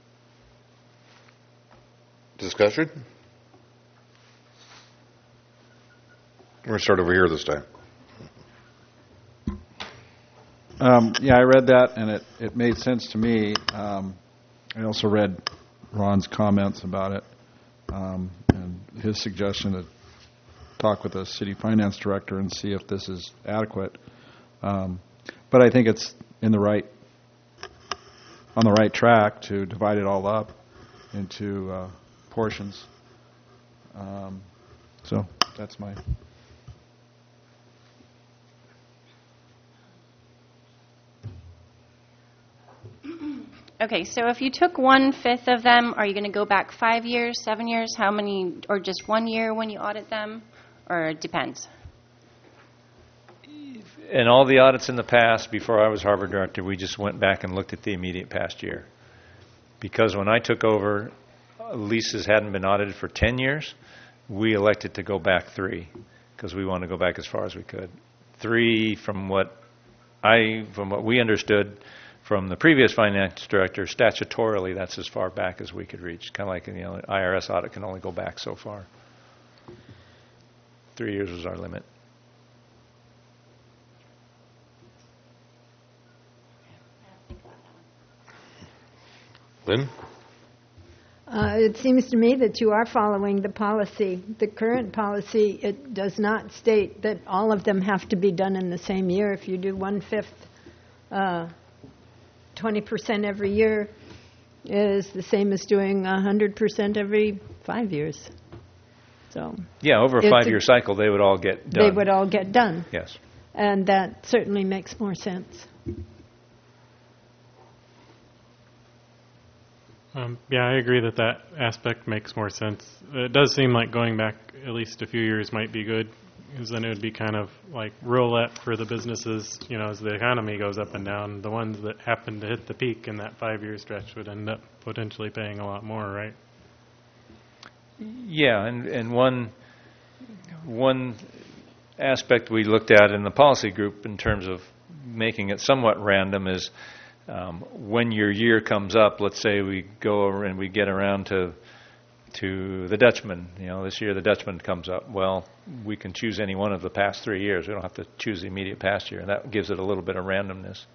Discussion? We're going to start over here this time. Um, yeah, I read that, and it, it made sense to me. Um, I also read Ron's comments about it um, and his suggestion to talk with the city finance director and see if this is adequate. Um, but I think it's in the right on the right track to divide it all up into uh, portions. Um, so that's my. Okay, so if you took one-fifth of them, are you going to go back five years, seven years, how many, or just one year when you audit them, or it depends? In all the audits in the past, before I was harbor director, we just went back and looked at the immediate past year. Because when I took over, leases hadn't been audited for ten years, we elected to go back three. because we want to go back as far as we could. Three, from what I, from what we understood from the previous finance director, statutorily, that's as far back as we could reach. Kind of like, you know, I R S audit can only go back so far. Three years was our limit. Lynn? Uh, It seems to me that you are following the policy. The current policy, it does not state that all of them have to be done in the same year. If you do one-fifth, uh, twenty percent every year is the same as doing one hundred percent every five years. So Yeah, over a It's a- five-year cycle, they would all get done. they would all get done. Yes. And that certainly makes more sense. Um, yeah, I agree that that aspect makes more sense. It does seem like going back at least a few years might be good, because then it would be kind of like roulette for the businesses, you know, as the economy goes up and down. The ones that happen to hit the peak in that five-year stretch would end up potentially paying a lot more, right? Yeah, and, and one one aspect we looked at in the policy group in terms of making it somewhat random is um, when your year comes up, let's say we go over and we get around to to the Dutchman. You know, this year the Dutchman comes up. Well, we can choose any one of the past three years. We don't have to choose the immediate past year, and that gives it a little bit of randomness.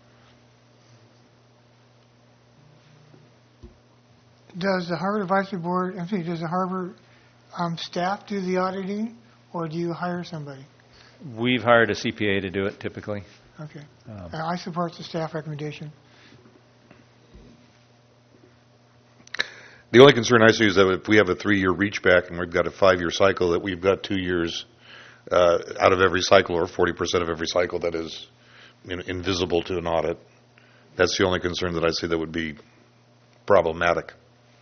Does the Harvard Advisory Board, I'm sorry, does the Harvard um, staff do the auditing, or do you hire somebody? We've hired a C P A to do it typically. Okay. Um, Uh, I support the staff recommendation. The only concern I see is that if we have a three-year reach back and we've got a five-year cycle, that we've got two years uh, out of every cycle, or forty percent of every cycle, that is, you know, invisible to an audit. That's the only concern that I see that would be problematic.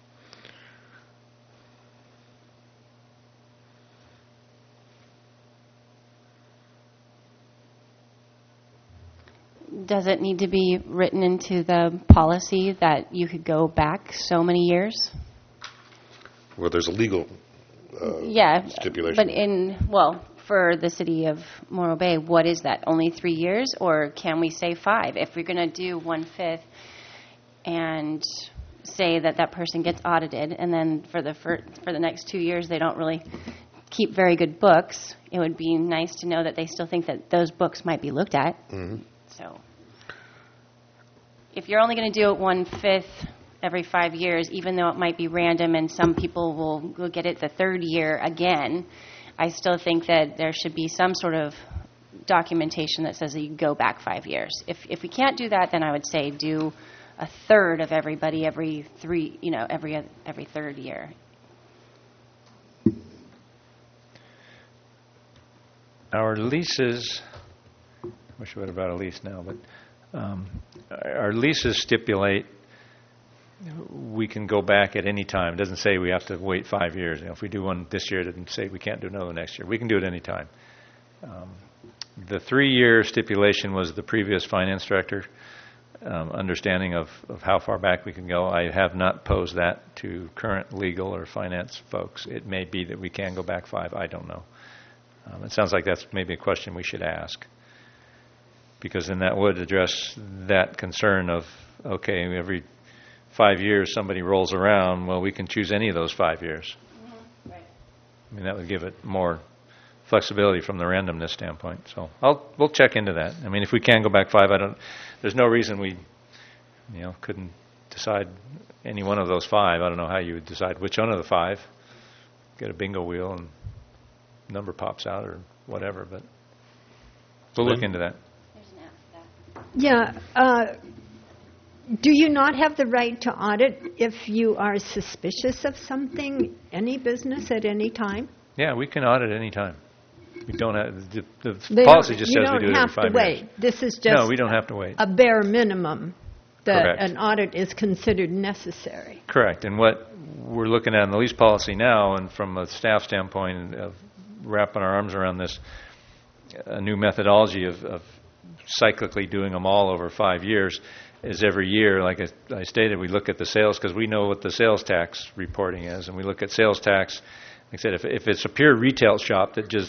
Does it need to be written into the policy that you could go back so many years? Well, there's a legal uh, Yeah, stipulation. but in, well, for the city of Morro Bay, what is that, only three years, or can we say five? If we're going to do one-fifth and say that that person gets audited, and then for the fir- for the next two years they don't really keep very good books, it would be nice to know that they still think that those books might be looked at. Mhm. So if you're only going to do it one-fifth every five years, even though it might be random and some people will, will get it the third year again, I still think that there should be some sort of documentation that says that you go back five years. If if we can't do that, then I would say do a third of everybody every three, you know, every every third year. Our leases, I wish I would have brought a lease now, but um, our leases stipulate we can go back at any time. It doesn't say we have to wait five years. You know, if we do one this year, it doesn't say we can't do another next year. We can do it any time. Um, the three-year stipulation was the previous finance director um, understanding of, of how far back we can go. I have not posed that to current legal or finance folks. It may be that we can go back five. I don't know. Um, it sounds like that's maybe a question we should ask, because then that would address that concern of, okay, every five years somebody rolls around, well, we can choose any of those five years. Mm-hmm. Right. I mean, that would give it more flexibility from the randomness standpoint. So I'll we'll check into that. I mean, if we can go back five, I don't. There's no reason we, you know, couldn't decide any one of those five. I don't know how you would decide which one of the five. Get a bingo wheel and number pops out or whatever, but we'll look Lynn? There's into that. an app for that. Yeah. Uh, do you not have the right to audit if you are suspicious of something, any business at any time? Yeah, we can audit any time. We don't have the, the They policy don't- just you says we do don't it every have five to years. wait. This is just No, we don't have to wait. a bare minimum that Correct. an audit is considered necessary. Correct. And what we're looking at in the lease policy now, and from a staff standpoint of wrapping our arms around this, a new methodology of, of cyclically doing them all over five years, is every year, like I, I stated, we look at the sales, because we know what the sales tax reporting is, and we look at sales tax. Like I said, if, if it's a pure retail shop that just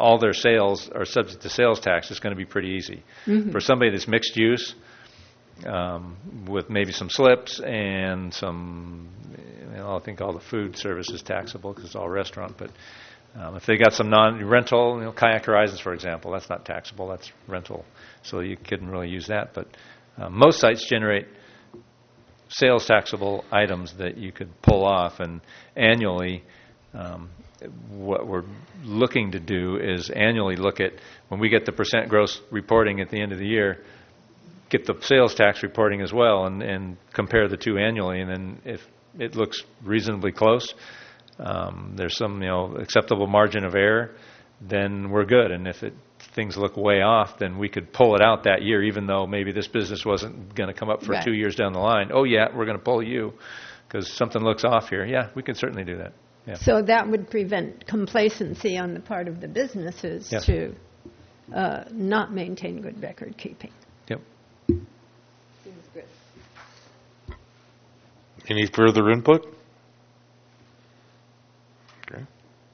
all their sales are subject to sales tax, it's going to be pretty easy. Mhm. For somebody that's mixed use, um, with maybe some slips and some, you know, I think all the food service is taxable because it's all restaurant, but um, if they got some non-rental, you know, Kayak Horizons, for example, that's not taxable, that's rental, so you couldn't really use that. But uh, most sites generate sales taxable items that you could pull off, and annually, um, what we're looking to do is annually look at, when we get the percent gross reporting at the end of the year, get the sales tax reporting as well, and, and compare the two annually, and then if it looks reasonably close, um, there's some, you know, acceptable margin of error, then we're good. And if it, things look way off, then we could pull it out that year, even though maybe this business wasn't going to come up for Right. two years down the line. Oh yeah, we're going to pull you because something looks off here. Yeah, we can certainly do that. Yeah. So that would prevent complacency on the part of the businesses Yeah. to uh, not maintain good record keeping. Yep. Seems good. Any further input? Okay.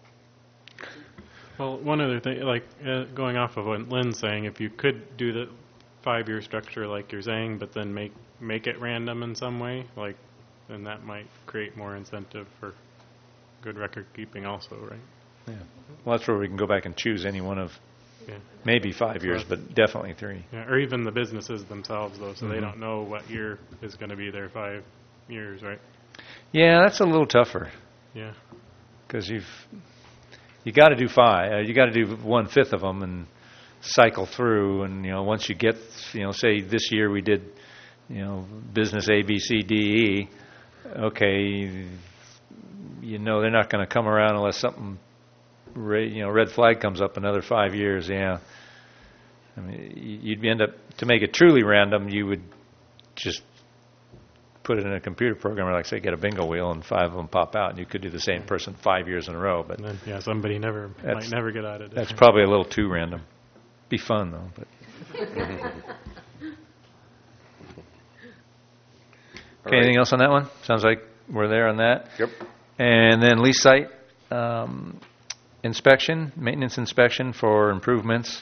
Well, one other thing, like uh, going off of what Lynn's saying, if you could do the five-year structure like you're saying, but then make make it random in some way, like then that might create more incentive for good record keeping also, right? Yeah. Well, that's where we can go back and choose any one of Yeah. maybe five years, but definitely three. Yeah, or even the businesses themselves, though, so Mhm. they don't know what year is going to be their five years, right? Yeah, that's a little tougher Yeah. because you've you got to do five. Uh, you got to do one fifth of them and cycle through. And you know, once you get, you know, say this year we did, you know, business A, B, C, D, E. Okay, you know they're not going to come around unless something, ra- you know, red flag comes up another five years. Yeah, I mean, you'd end up, to make it truly random, you would just put it in a computer program, like say get a bingo wheel and five of them pop out, and you could do the same person five years in a row. But And then, yeah, somebody never That's- might never get out of it. that's probably a little too random. Be fun though. But okay, anything else on that one? Sounds like we're there on that. Yep. And then lease site um, inspection, maintenance inspection for improvements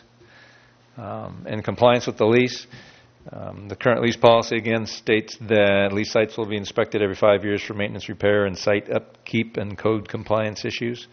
um, and compliance with the lease. Um, the current lease policy again states that lease sites will be inspected every five years for maintenance, repair, and site upkeep and code compliance issues.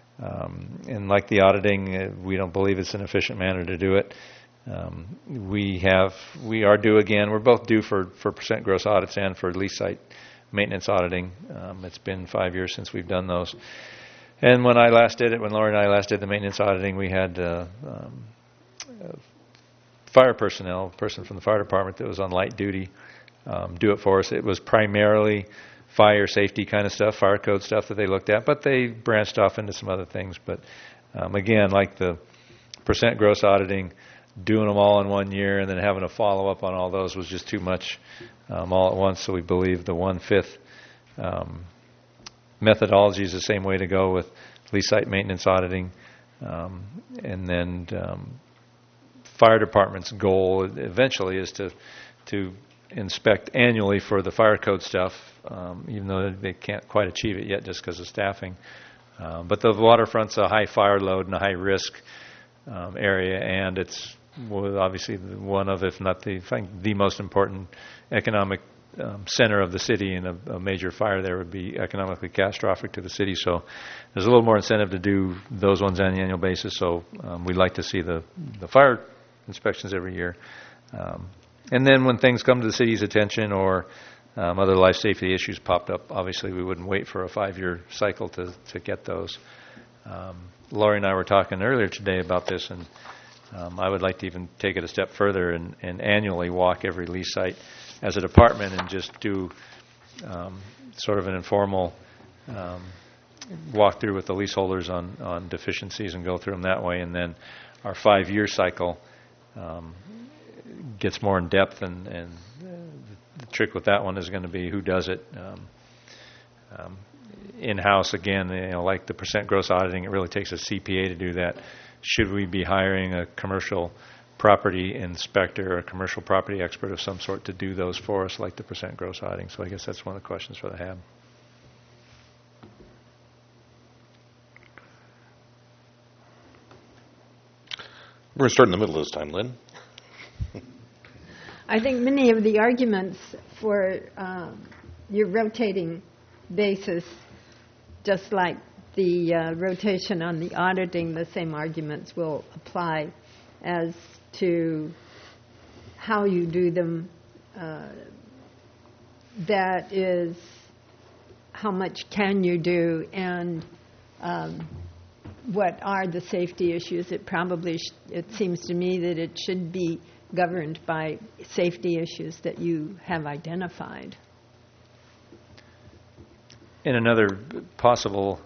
Um, and like the auditing, uh, we don't believe it's an efficient manner to do it. Um, we have, we are due again. We're both due for, for percent gross audits and for lease site maintenance auditing. Um, it's been five years since we've done those. And when I last did it, when Lori and I last did the maintenance auditing, we had uh, um, uh, fire personnel, a person from the fire department that was on light duty, um, do it for us. It was primarily fire safety kind of stuff, fire code stuff that they looked at, but they branched off into some other things. But um, again, like the percent gross auditing, doing them all in one year and then having a follow-up on all those was just too much um, all at once. So we believe the one-fifth um, methodology is the same way to go with lease site maintenance auditing. Um, and then um, fire department's goal eventually is to to inspect annually for the fire code stuff, um, even though they can't quite achieve it yet just because of staffing. Um, but the waterfront's a high fire load and a high risk um, area, and it's well, obviously one of, if not the, I think the most important economic um, center of the city, and a, a major fire there would be economically catastrophic to the city. So there's a little more incentive to do those ones on an annual basis. So um, we'd like to see the, the fire inspections every year. Um, and then when things come to the city's attention or um, other life safety issues popped up, obviously we wouldn't wait for a five-year cycle to, to get those. Um, Lori and I were talking earlier today about this, and um, I would like to even take it a step further and, and annually walk every lease site as a department and just do um, sort of an informal um, walk through with the leaseholders on, on deficiencies and go through them that way. And then our five-year cycle um, gets more in depth, and, and the trick with that one is going to be who does it. Um, um, in-house, again, you know, like the percent gross auditing, it really takes a C P A to do that. Should we be hiring a commercial property inspector or a commercial property expert of some sort to do those for us, like the percent gross auditing? So I guess that's one of the questions for the H A B. We're going to start in the middle this time, Lynn. I think many of the arguments for um, your rotating basis, just like the uh, rotation on the auditing, the same arguments will apply as to how you do them. Uh, that is, how much can you do, and um, what are the safety issues. It probably, sh- it seems to me that it should be governed by safety issues that you have identified. And another possible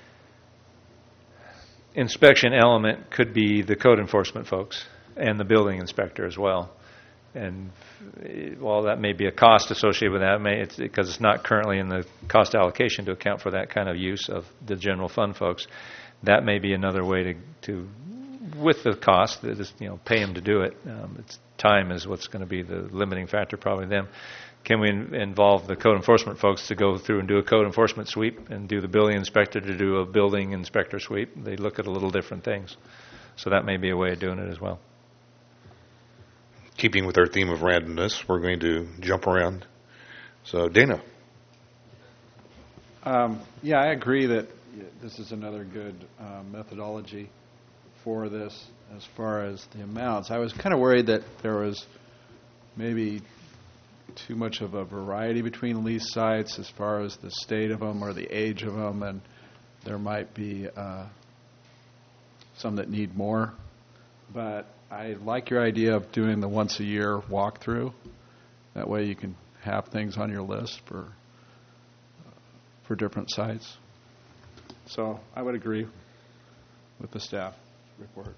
inspection element could be the code enforcement folks and the building inspector as well. And while that may be a cost associated with that, it may, it's, because it's not currently in the cost allocation to account for that kind of use of the general fund folks, that may be another way to, to with the cost, that is, you know, pay them to do it. Um, it's time is what's going to be the limiting factor, probably them. Can we in, involve the code enforcement folks to go through and do a code enforcement sweep, and do the building inspector to do a building inspector sweep? They look at a little different things. So that may be a way of doing it as well. Keeping with our theme of randomness, we're going to jump around. So, Dana. Um, yeah, I agree that this is another good uh, methodology for this as far as the amounts. I was kind of worried that there was maybe too much of a variety between lease sites as far as the state of them or the age of them, and there might be uh, some that need more. But I like your idea of doing the once a year walkthrough. That way you can have things on your list for for different sites. So I would agree with the staff report.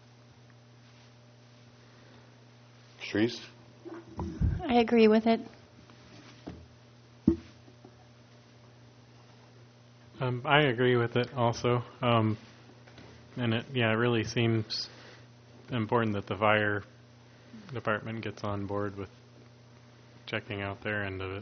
Shreese? I agree with it. Um, I agree with it also. Um, and it, yeah, it really seems important that the fire department gets on board with checking out their end of it.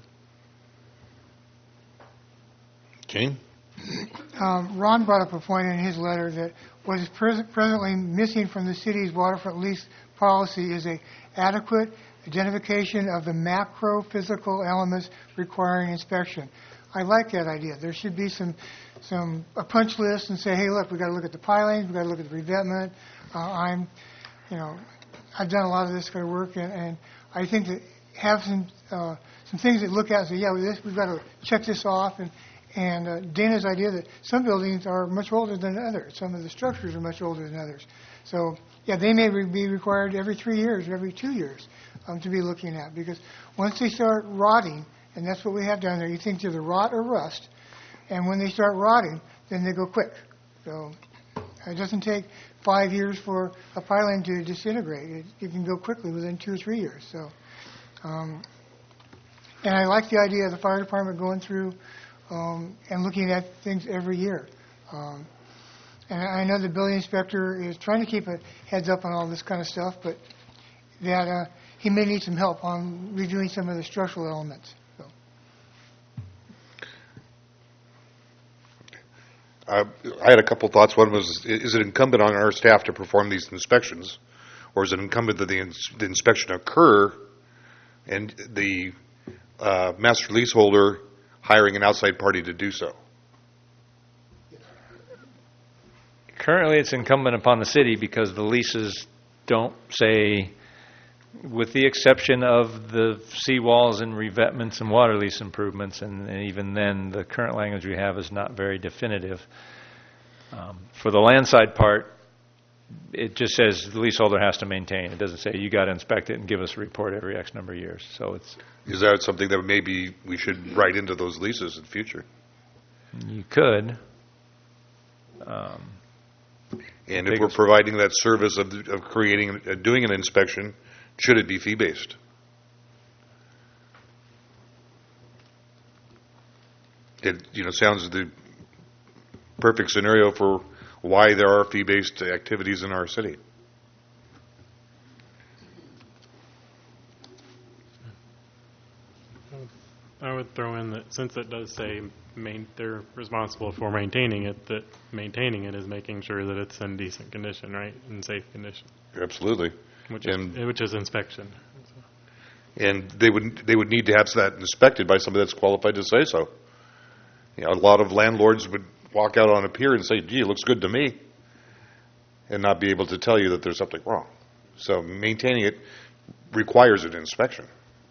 Jane? Um, Ron brought up a point in his letter that what is pres- presently missing from the city's waterfront lease policy is a adequate identification of the macro physical elements requiring inspection. I like that idea. There should be some, some a punch list and say, hey, look, we've got to look at the pilings, we've got to look at the revetment. Uh, I'm, you know, I've done a lot of this kind of work, and, and I think that have some uh, some things that look at and say, yeah, this, we've got to check this off. And, and uh, Dana's idea that some buildings are much older than others. Some of the structures are much older than others. So, yeah, they may re- be required every three years or every two years um, to be looking at, because once they start rotting, and that's what we have down there, you think they're rot or rust, and when they start rotting, then they go quick. So it doesn't take five years for a piling to disintegrate. It, it can go quickly within two or three years. So, um, and I like the idea of the fire department going through um, and looking at things every year. Um, and I know the building inspector is trying to keep a heads up on all this kind of stuff, but that uh, he may need some help on reviewing some of the structural elements. So. Uh, I had a couple thoughts. One was, is it incumbent on our staff to perform these inspections, or is it incumbent that the, ins- the inspection occur and the uh, master leaseholder hiring an outside party to do so? Currently, it's incumbent upon the city because the leases don't say, with the exception of the seawalls and revetments and water lease improvements, and, and even then, the current language we have is not very definitive. Um, for the landside part, it just says the leaseholder has to maintain. It doesn't say you got to inspect it and give us a report every X number of years. So it's. Is that something that maybe we should write into those leases in the future? You could. Um, And if we're providing that service of, of creating, uh, doing an inspection, should it be fee-based? It, you know, sounds the perfect scenario for why there are fee-based activities in our city. I would throw in that since it does say main, they're responsible for maintaining it, that maintaining it is making sure that it's in decent condition, right, in safe condition, Absolutely. which And- is which is inspection. And they would, they would need to have that inspected by somebody that's qualified to say so. You know, a lot of landlords would walk out on a pier and say, gee, it looks good to me, and not be able to tell you that there's something wrong. So maintaining it requires an inspection.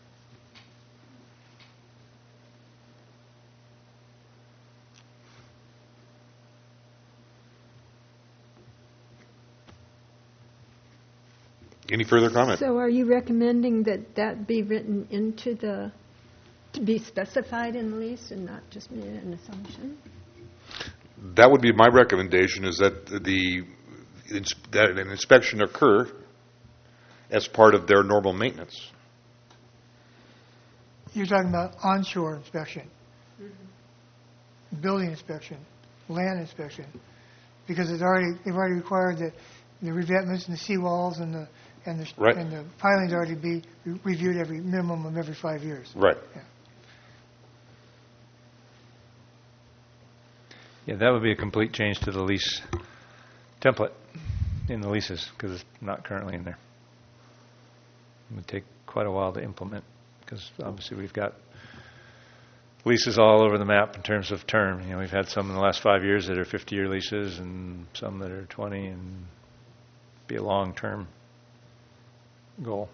Any further comment? So are you recommending that that be written into the, to be specified in the lease and not just made an assumption? That would be my recommendation, is that the, that an inspection occur as part of their normal maintenance. You're talking about onshore inspection, building inspection, land inspection, because it's already, they've already required that the revetments and the seawalls and the, and the, Right. and the pilings are to be re- reviewed every minimum of every five years. Right. Yeah. Yeah, that would be a complete change to the lease template in the leases, because it's not currently in there. It would take quite a while to implement, because obviously we've got leases all over the map in terms of term. You know, we've had some in the last five years that are fifty-year leases, and some that are twenty, and be a long-term goal.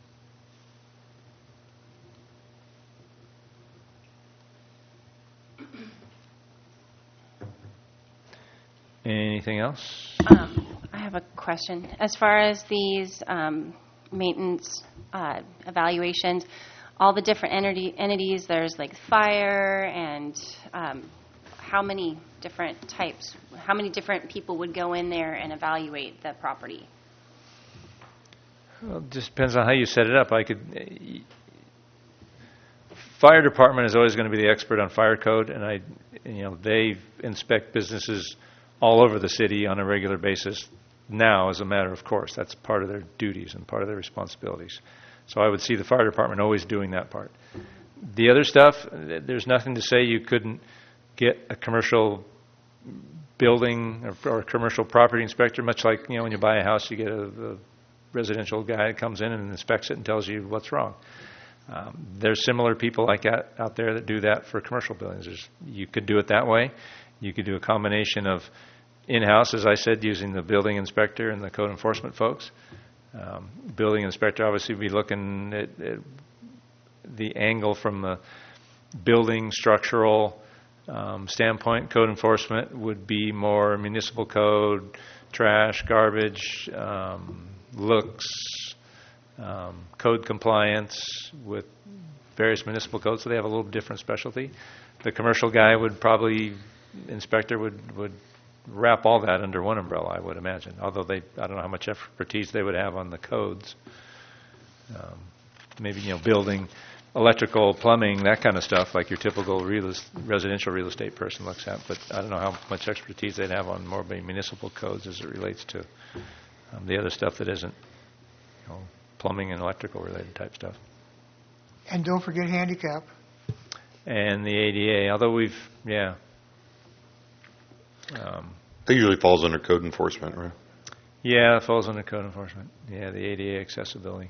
Anything else? Um, I have a question. As far as these um, maintenance uh, evaluations, all the different entity, entities, there's like fire and um, how many different types, how many different people would go in there and evaluate the property? Well, it just depends on how you set it up. I could. Uh, fire department is always going to be the expert on fire code, and I, you know, they inspect businesses all over the city on a regular basis now, as a matter of course. That's part of their duties and part of their responsibilities. So I would see the fire department always doing that part. The other stuff, there's nothing to say you couldn't get a commercial building or, or a commercial property inspector, much like, you know, when you buy a house, you get a, a residential guy that comes in and inspects it and tells you what's wrong. Um, there's similar people like that out there that do that for commercial buildings. There's, you could do it that way. You could do a combination of in-house, as I said, using the building inspector and the code enforcement folks. Um, building inspector obviously would be looking at, at the angle from the building structural um, standpoint. Code enforcement would be more municipal code, trash, garbage, um, looks, um, code compliance with various municipal codes, so they have a little different specialty. The commercial guy would probably, inspector would, would wrap all that under one umbrella, I would imagine, although they, I don't know how much expertise they would have on the codes. Um, maybe, you know, building, electrical, plumbing, that kind of stuff, like your typical real est- residential real estate person looks at, but I don't know how much expertise they'd have on more municipal codes as it relates to um, the other stuff that isn't, you know, plumbing and electrical related type stuff. And don't forget handicap. And the A D A, although we've, yeah. Um, That usually falls under code enforcement, right? yeah, it falls under code enforcement. Yeah, the A D A accessibility.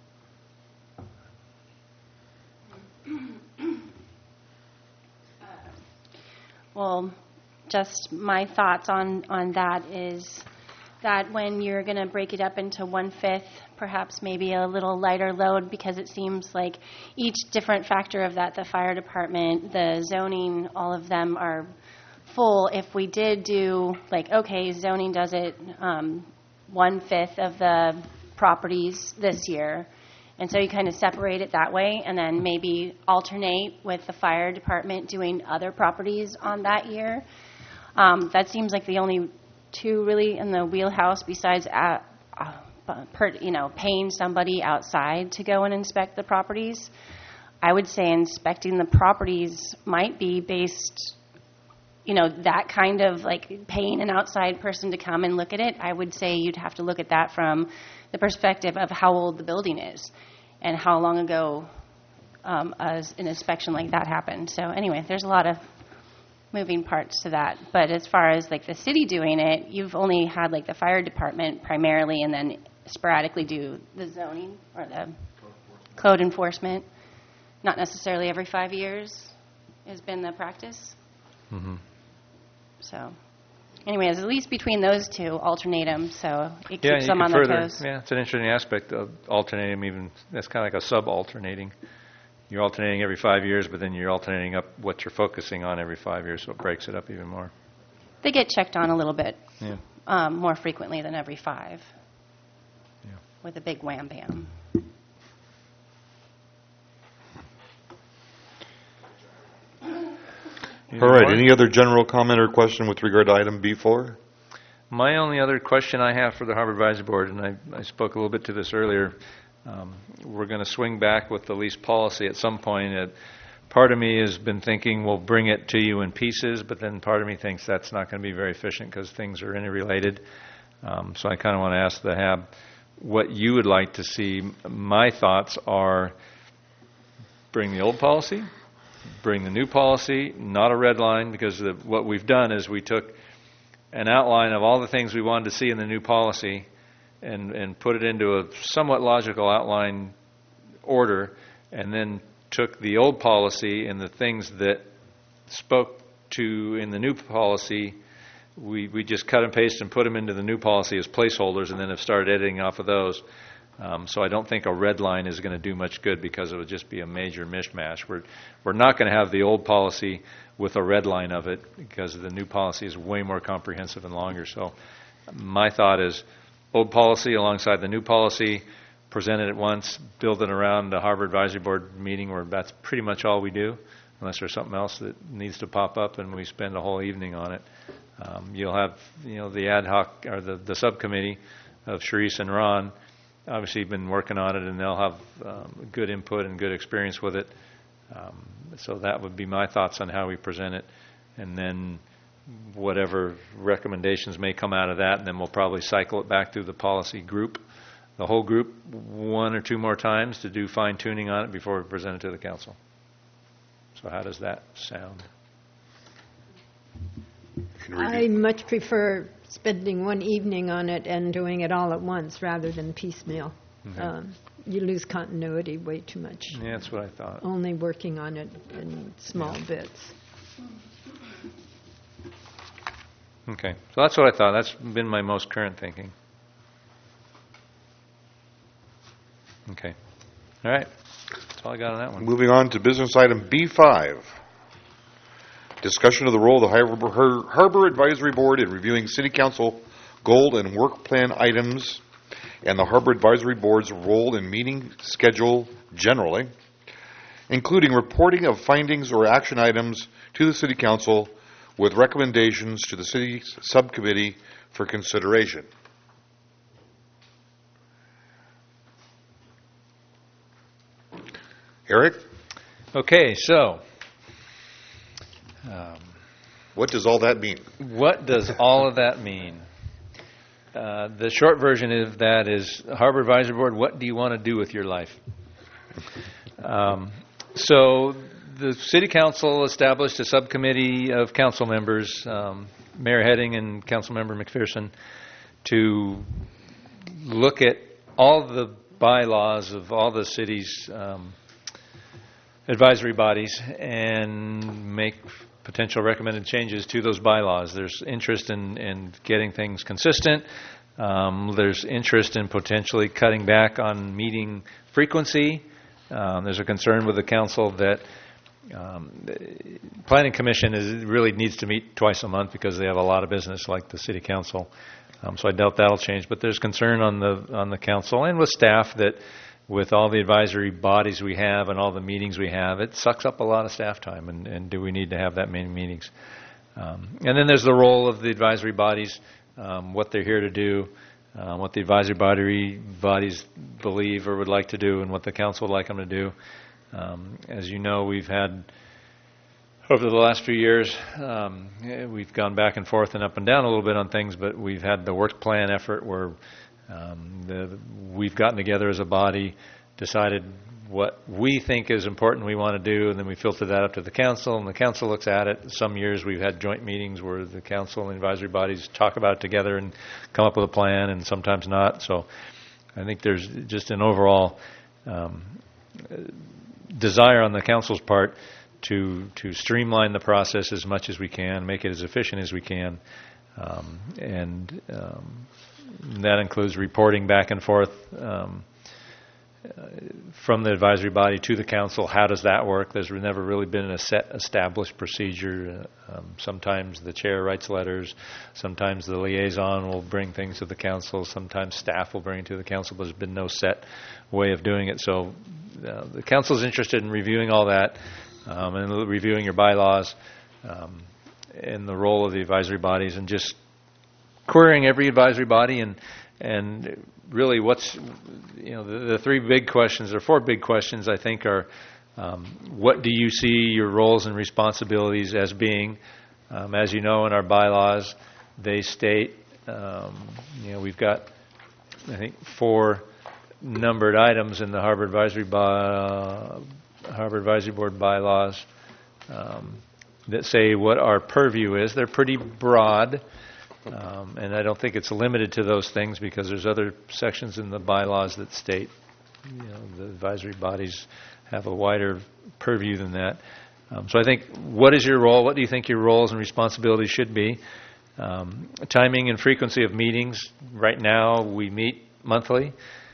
Well, just my thoughts on, on that is that when you're going to break it up into one-fifth, perhaps maybe a little lighter load, because it seems like each different factor of that, the fire department, the zoning, all of them are full. If we did do, like, okay, zoning does it um, one-fifth of the properties this year, and so you kind of separate it that way, and then maybe alternate with the fire department doing other properties on that year. Um, that seems like the only two really in the wheelhouse besides, uh, uh, per, you know, paying somebody outside to go and inspect the properties. I would say inspecting the properties might be based, you know, that kind of like paying an outside person to come and look at it. I would say you'd have to look at that from the perspective of how old the building is and how long ago um, as an inspection like that happened. So anyway, there's a lot of moving parts to that. But as far as like the city doing it, you've only had like the fire department primarily, and then sporadically do the zoning or the code enforcement. Not necessarily every five years has been the practice. Mm-hmm. So anyways, at least between those two, alternate them, so it Yeah, keeps you them can on their further, toes. yeah, it's an interesting aspect of alternating them even, that's kind of like a sub-alternating. You're alternating every five years, but then you're alternating up what you're focusing on every five years, so it breaks it up even more. They get checked on a little bit Yeah. um, more frequently than every five Yeah. with a big wham bam. All right, any other general comment or question with regard to item B four? My only other question I have for the Harbor Advisory Board, and I, I spoke a little bit to this earlier, um, we're going to swing back with the lease policy at some point. Uh, part of me has been thinking we'll bring it to you in pieces, but then part of me thinks that's not going to be very efficient because things are interrelated. Um, so I kind of want to ask the H A B what you would like to see. My thoughts are bring the old policy, bring the new policy, not a red line, because the, what we've done is we took an outline of all the things we wanted to see in the new policy and, and put it into a somewhat logical outline order, and then took the old policy and the things that spoke to in the new policy, we, we just cut and paste and put them into the new policy as placeholders, and then have started editing off of those. Um, so I don't think a red line is going to do much good because it would just be a major mishmash. We're we're not going to have the old policy with a red line of it because the new policy is way more comprehensive and longer. So my thought is old policy alongside the new policy, present it at once, build it around a Harbor Advisory Board meeting where that's pretty much all we do, unless there's something else that needs to pop up and we spend a whole evening on it. Um, you'll have you know the ad hoc or the, the subcommittee of Sharice and Ron. Obviously, been working on it, and they'll have um, good input and good experience with it. Um, so that would be my thoughts on how we present it, and then whatever recommendations may come out of that, and then we'll probably cycle it back through the policy group, the whole group, one or two more times to do fine-tuning on it before we present it to the council. So how does that sound? I much prefer spending one evening on it and doing it all at once rather than piecemeal. Okay. Um, you lose continuity way too much. Yeah, that's what I thought. Only working on it in small Yeah. bits. Okay, so that's what I thought. That's been my most current thinking. Okay. All right. That's all I got on that one. Moving on to business item B five. Discussion of the role of the Harbor, Har- Harbor Advisory Board in reviewing City Council goal and work plan items, and the Harbor Advisory Board's role in meeting schedule generally, including reporting of findings or action items to the City Council with recommendations to the City Subcommittee for consideration. Eric, Okay, so um, what does all that mean? what does all of that mean? Uh, the short version of that is, Harbor Advisory Board, what do you want to do with your life? Um, so the City Council established a subcommittee of council members, um, Mayor Heading and Councilmember McPherson, to look at all the bylaws of all the city's um, advisory bodies and make potential recommended changes to those bylaws. There's interest in, in getting things consistent. Um, there's interest in potentially cutting back on meeting frequency. Um, there's a concern with the council that um, the Planning Commission is, really needs to meet twice a month because they have a lot of business like the City Council. Um, so I doubt that'll change. But there's concern on the on the council and with staff that with all the advisory bodies we have and all the meetings we have, it sucks up a lot of staff time, and, and do we need to have that many meetings? Um, and then there's the role of the advisory bodies, um, what they're here to do, uh, what the advisory body, bodies believe or would like to do, and what the council would like them to do. Um, as you know, we've had, over the last few years, um, we've gone back and forth and up and down a little bit on things, but we've had the work plan effort where Um, the, we've gotten together as a body, decided what we think is important we want to do, and then we filter that up to the council, and the council looks at it. Some years we've had joint meetings where the council and advisory bodies talk about it together and come up with a plan, and sometimes not. So I think there's just an overall um, desire on the council's part to to streamline the process as much as we can, make it as efficient as we can, um, and um, that includes reporting back and forth um, from the advisory body to the council. How does that work? There's never really been a set established procedure. Um, sometimes the chair writes letters. Sometimes the liaison will bring things to the council. Sometimes staff will bring it to the council, but there's been no set way of doing it. So uh, the council is interested in reviewing all that um, and reviewing your bylaws um, and the role of the advisory bodies, and just querying every advisory body and and really what's, you know, the, the three big questions, or four big questions, I think, are um, what do you see your roles and responsibilities as being? Um, as you know, in our bylaws, they state, um, you know, we've got, I think, four numbered items in the Harbor Advisory, by, Harbor Advisory Board bylaws um, that say what our purview is. They're pretty broad. Um, and I don't think it's limited to those things, because there's other sections in the bylaws that state, you know, the advisory bodies have a wider purview than that. Um, so I think, what is your role? What do you think your roles and responsibilities should be? Um, timing and frequency of meetings. Right now, we meet monthly,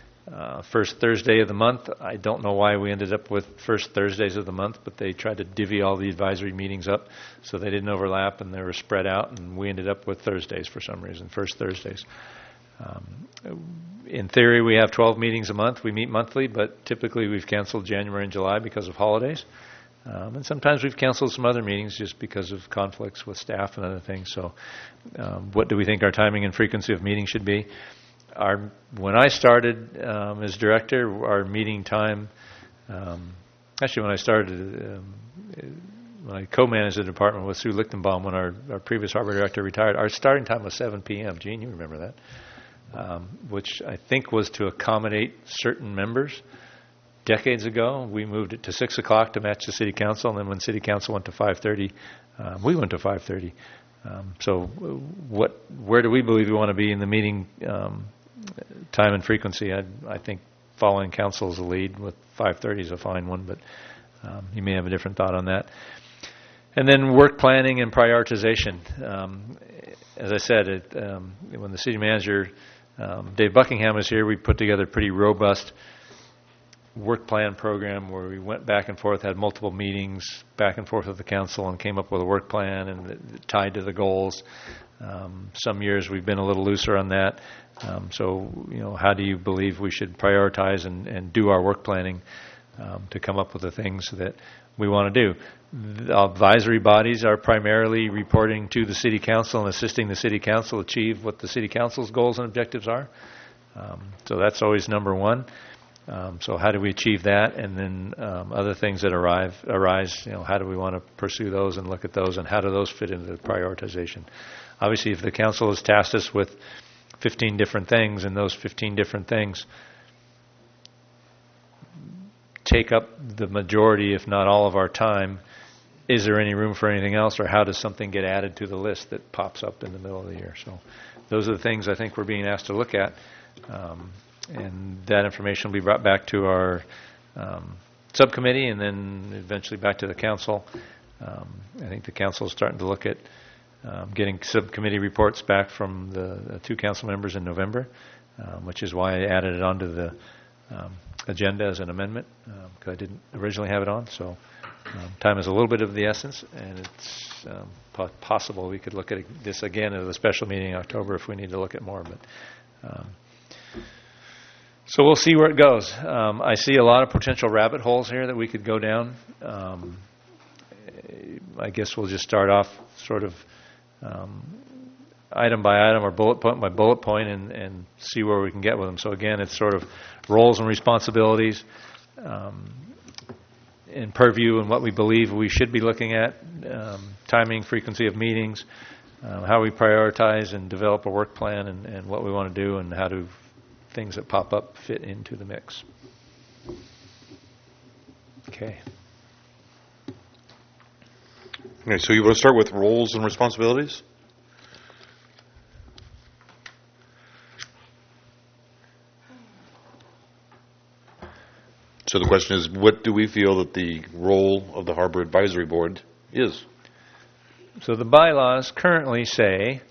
uh, first Thursday of the month. I don't know why we ended up with first Thursdays of the month, but they tried to divvy all the advisory meetings up so they didn't overlap and they were spread out, and we ended up with Thursdays for some reason, first Thursdays. Um, in theory, we have twelve meetings a month. We meet monthly, but typically we've canceled January and July because of holidays. Um, and sometimes we've canceled some other meetings just because of conflicts with staff and other things. So um, what do we think our timing and frequency of meetings should be? Our, when I started um, as director, our meeting time, um, actually when I started, um, when I co-managed the department with Sue Lichtenbaum, when our, our previous harbor director retired, our starting time was seven p.m. Gene, you remember that, um, which I think was to accommodate certain members. Decades ago, we moved it to six o'clock to match the city council, and then when city council went to five thirty, um, we went to five thirty. Um, so what, where do we believe we want to be in the meeting um, time and frequency? I, I think following council's lead with five thirty is a fine one, but um, you may have a different thought on that. And then work planning and prioritization. Um, as I said, it, um, when the city manager, um, Dave Buckingham, was here, we put together a pretty robust work plan program where we went back and forth, had multiple meetings back and forth with the council, and came up with a work plan and it, it tied to the goals. Um, some years we've been a little looser on that. Um, so, you know, how do you believe we should prioritize and, and do our work planning um, to come up with the things that we want to do? The advisory bodies are primarily reporting to the city council and assisting the city council achieve what the city council's goals and objectives are. Um, so that's always number one. Um, so how do we achieve that? And then um, other things that arrive, arise, you know, how do we want to pursue those and look at those, and how do those fit into the prioritization? Obviously, if the council has tasked us with fifteen different things, and those fifteen different things take up the majority, if not all, of our time, is there any room for anything else, or how does something get added to the list that pops up in the middle of the year? So those are the things I think we're being asked to look at. Um, And that information will be brought back to our um, subcommittee, and then eventually back to the council. Um, I think the council is starting to look at um, getting subcommittee reports back from the, the two council members in November, um, which is why I added it onto the um, agenda as an amendment, because um, I didn't originally have it on. So um, time is a little bit of the essence, and it's um, po- possible we could look at this again at a special meeting in October if we need to look at more. But um, So we'll see where it goes. Um, I see a lot of potential rabbit holes here that we could go down. Um, I guess we'll just start off sort of um, item by item or bullet point by bullet point and, and see where we can get with them. So again, it's sort of roles and responsibilities, um, in purview and what we believe we should be looking at, um, timing, frequency of meetings, uh, how we prioritize and develop a work plan, and, and what we want to do, and how to things that pop up fit into the mix. Okay. Okay, so you want to start with roles and responsibilities? So the question is, what do we feel that the role of the Harbor Advisory Board is? So the bylaws currently say,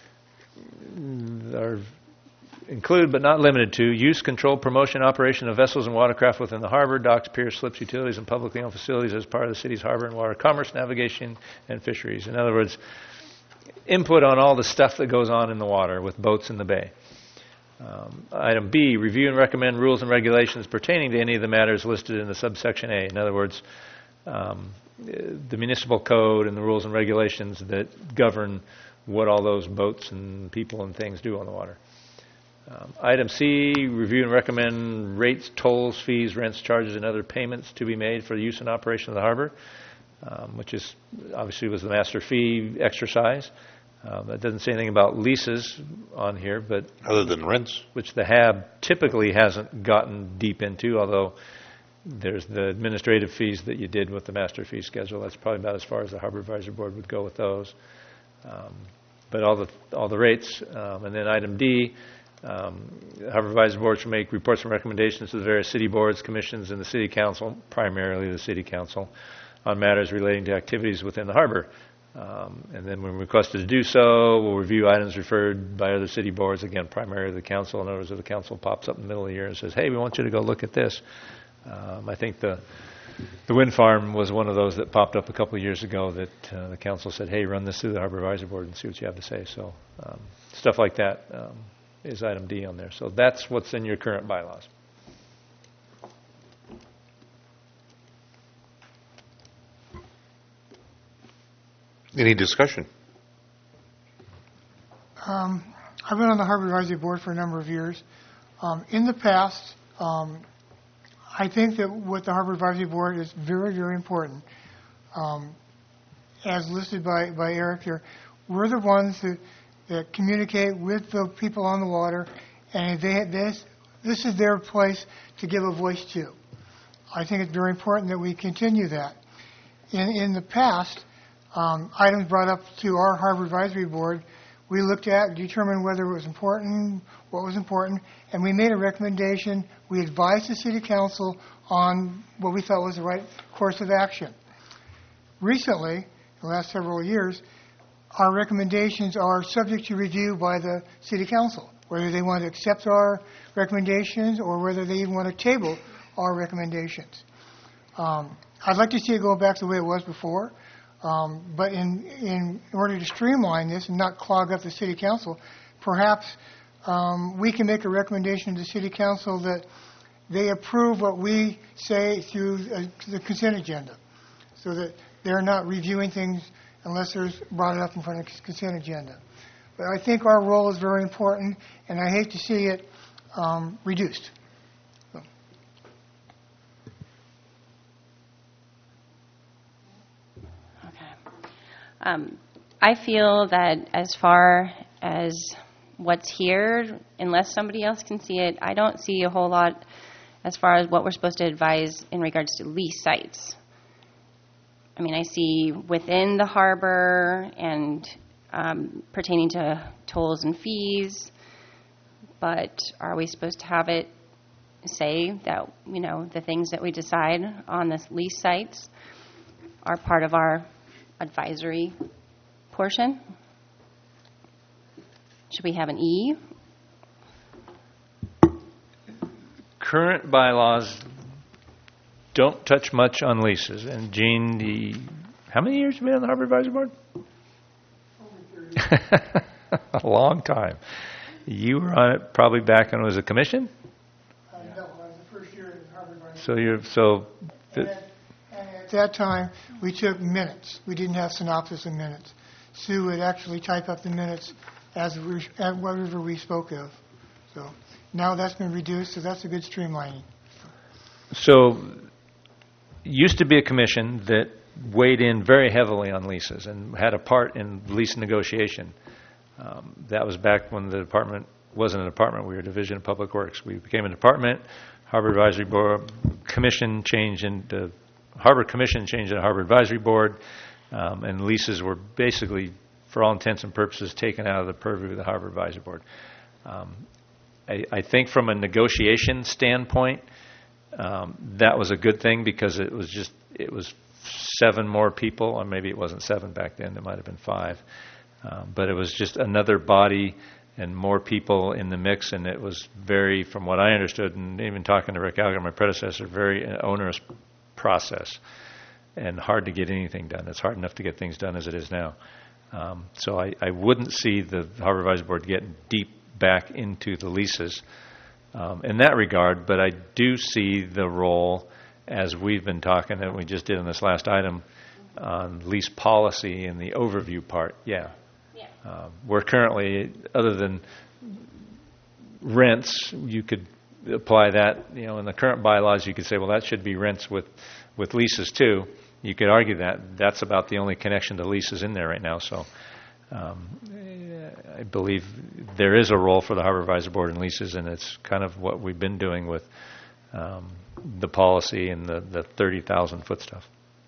are include but not limited to use, control, promotion, operation of vessels and watercraft within the harbor, docks, piers, slips, utilities, and publicly owned facilities as part of the city's harbor and water commerce, navigation, and fisheries. In other words, input on all the stuff that goes on in the water with boats in the bay. Um, item B, review and recommend rules and regulations pertaining to any of the matters listed in the subsection A. In other words, um, the municipal code and the rules and regulations that govern what all those boats and people and things do on the water. Um, item C, review and recommend rates, tolls, fees, rents, charges, and other payments to be made for the use and operation of the harbor, um, which is obviously was the master fee exercise. Um, that doesn't say anything about leases on here, but Other than rents? which the H A B typically hasn't gotten deep into, although there's the administrative fees that you did with the master fee schedule. That's probably about as far as the Harbor Advisory Board would go with those. Um, but all the all the rates, um, and then item D, um, the Harbor Advisory Board should make reports and recommendations to the various city boards, commissions, and the city council, primarily the city council, on matters relating to activities within the harbor. Um, and then when requested to do so, we'll review items referred by other city boards, again, primarily the council. In other words, if the council pops up in the middle of the year and says, hey, we want you to go look at this. Um, I think the the wind farm was one of those that popped up a couple of years ago that uh, the council said, hey, run this through the Harbor Advisory Board and see what you have to say. So um, stuff like that um, is item D on there. So that's what's in your current bylaws. Any discussion? Um, I've been on the Harbor Advisory Board for a number of years. Um, in the past, um, I think that what the Harbor Advisory Board is very, very important. Um, as listed by, by Eric here, we're the ones that, that communicate with the people on the water, and they, this, this is their place to give a voice to. I think it's very important that we continue that. In, in the past, um, items brought up to our Harbor Advisory Board, we looked at, determined whether it was important, what was important, and we made a recommendation. We advised the City Council on what we thought was the right course of action. Recently, in the last several years, our recommendations are subject to review by the City Council, whether they want to accept our recommendations or whether they even want to table our recommendations. Um, I'd like to see it go back to the way it was before. Um, but in, in order to streamline this and not clog up the City Council, perhaps um, we can make a recommendation to the City Council that they approve what we say through uh, the consent agenda, so that they're not reviewing things unless there's brought it up in front of the consent agenda. But I think our role is very important, and I hate to see it um, reduced. So. Um, I feel that as far as what's here, unless somebody else can see it, I don't see a whole lot as far as what we're supposed to advise in regards to lease sites. I mean, I see within the harbor and um, pertaining to tolls and fees, but are we supposed to have it say that, you know, the things that we decide on the lease sites are part of our advisory portion? Should we have an E? Current bylaws don't touch much on leases. And Gene, the, how many years have you been on the Harbor Advisory Board? A long time. You were on it probably back when it was a commission? Uh, no, I was the first year in Harbor Advisory. So you're, so... And at, and at that time, we took minutes. We didn't have synopsis of minutes. Sue would actually type up the minutes as we, at whatever we spoke of. So now that's been reduced, so that's a good streamlining. So, used to be a commission that weighed in very heavily on leases and had a part in lease negotiation. Um, that was back when the department wasn't a department. We were a division of public works. We became a department. Harbor Advisory Board Commission changed into Harbor Commission changed to Harbor Advisory Board, um, and leases were basically, for all intents and purposes, taken out of the purview of the Harbor Advisory Board. Um, I, I think from a negotiation standpoint, um, that was a good thing because it was just, it was seven more people, or maybe it wasn't seven back then, it might have been five. Um, but it was just another body and more people in the mix, and it was very, from what I understood, and even talking to Rick Alger, my predecessor, very onerous process and hard to get anything done. It's hard enough to get things done as it is now. Um, so I, I wouldn't see the Harbor Advisory Board getting deep back into the leases um, in that regard, but I do see the role, as we've been talking, and we just did in this last item, on lease policy and the overview part. Yeah. Yeah. Um, we're currently, other than rents, you could apply that, you know, in the current bylaws, you could say, well, that should be rents with, with leases too. You could argue that. That's about the only connection to leases in there right now. So um, I believe there is a role for the Harbor Advisory Board in leases, and it's kind of what we've been doing with um, the policy and the, the thirty thousand foot stuff.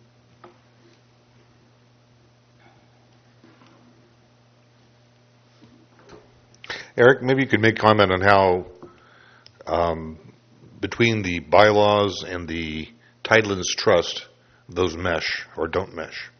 Eric, maybe you could make comment on how um, between the bylaws and the Tidelands Trust, those mesh or don't mesh.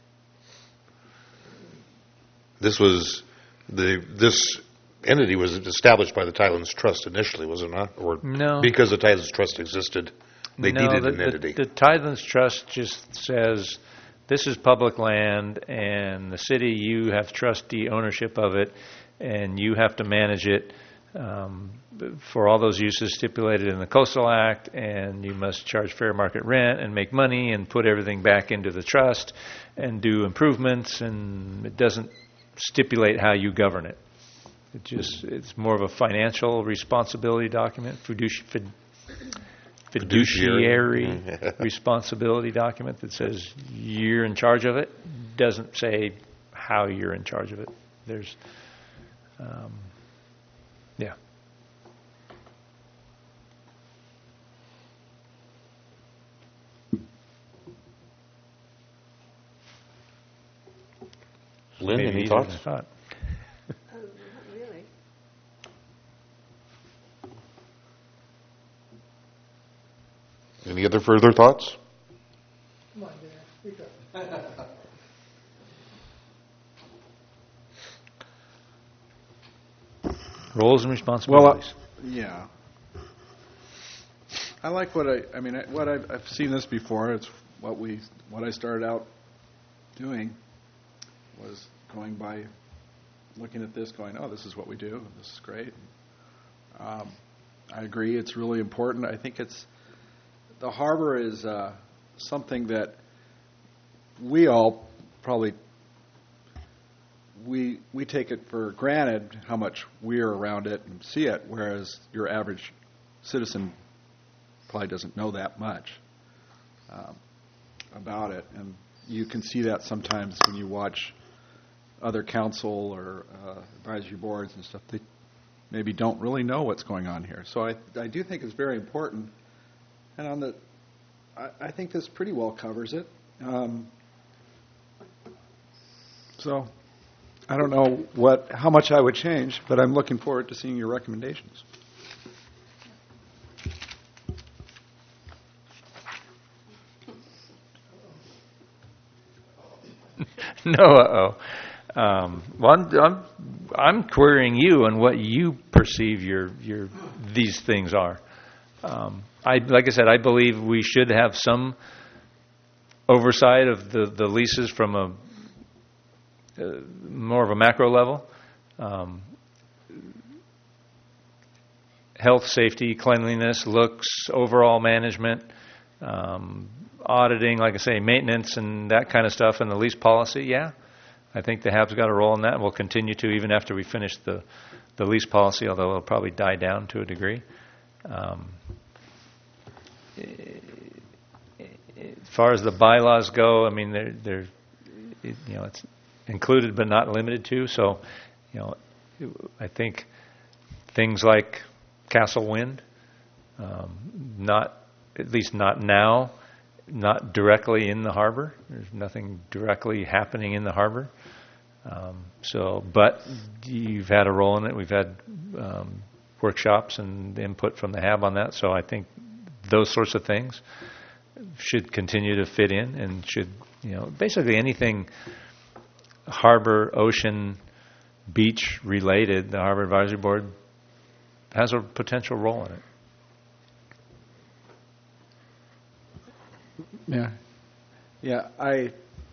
This was the this entity was established by the Tidelands Trust initially, was it not? Or No. because the Tidelands Trust existed, they no, needed the, an entity. The, the Tidelands Trust just says, this is public land, and the city, you have trustee ownership of it, and you have to manage it um, for all those uses stipulated in the Coastal Act, and you must charge fair market rent and make money and put everything back into the trust and do improvements, and it doesn't stipulate how you govern it. It just, it's more of a financial responsibility document, fiduci- fid, fiduciary responsibility document that says you're in charge of it. Doesn't say how you're in charge of it. There's Um, yeah. Lynn, Maybe any easier than thoughts? I thought. Really? Any other further thoughts? Come on, Dan, speak up. Roles and responsibilities. Yeah. I like what I, I mean, I- what I've, I've seen this before. It's what we, what I started out doing was going by, looking at this, going, oh, this is what we do. This is great. Um, I agree. It's really important. I think it's, the harbor is uh, something that we all probably, we we take it for granted how much we're around it and see it, whereas your average citizen probably doesn't know that much um, about it. And you can see that sometimes when you watch other council or uh, advisory boards and stuff. They maybe don't really know what's going on here. So I I do think it's very important. And on the, I, I think this pretty well covers it. Um, so I don't know what how much I would change, but I'm looking forward to seeing your recommendations. No, uh-oh. Um, well, I'm, I'm, I'm querying you on what you perceive your your these things are. Um, I like I said, I believe we should have some oversight of the, the leases from a uh, more of a macro level. Um, health, safety, cleanliness, looks, overall management, um, auditing, like I say, maintenance and that kind of stuff, and the lease policy. Yeah, I think the H A B's got a role in that. We'll continue to even after we finish the the lease policy, although it'll probably die down to a degree. Um, as far as the bylaws go, I mean, they're, they're it, you know, it's included but not limited to. So, you know, I think things like Castle Wind, um, not at least not now, not directly in the harbor. There's nothing directly happening in the harbor. Um, so, but you've had a role in it. We've had um, workshops and input from the H A B on that. So I think those sorts of things should continue to fit in, and should, you know, basically anything harbor, ocean, beach related, the Harbor Advisory Board has a potential role in it. Yeah, yeah. I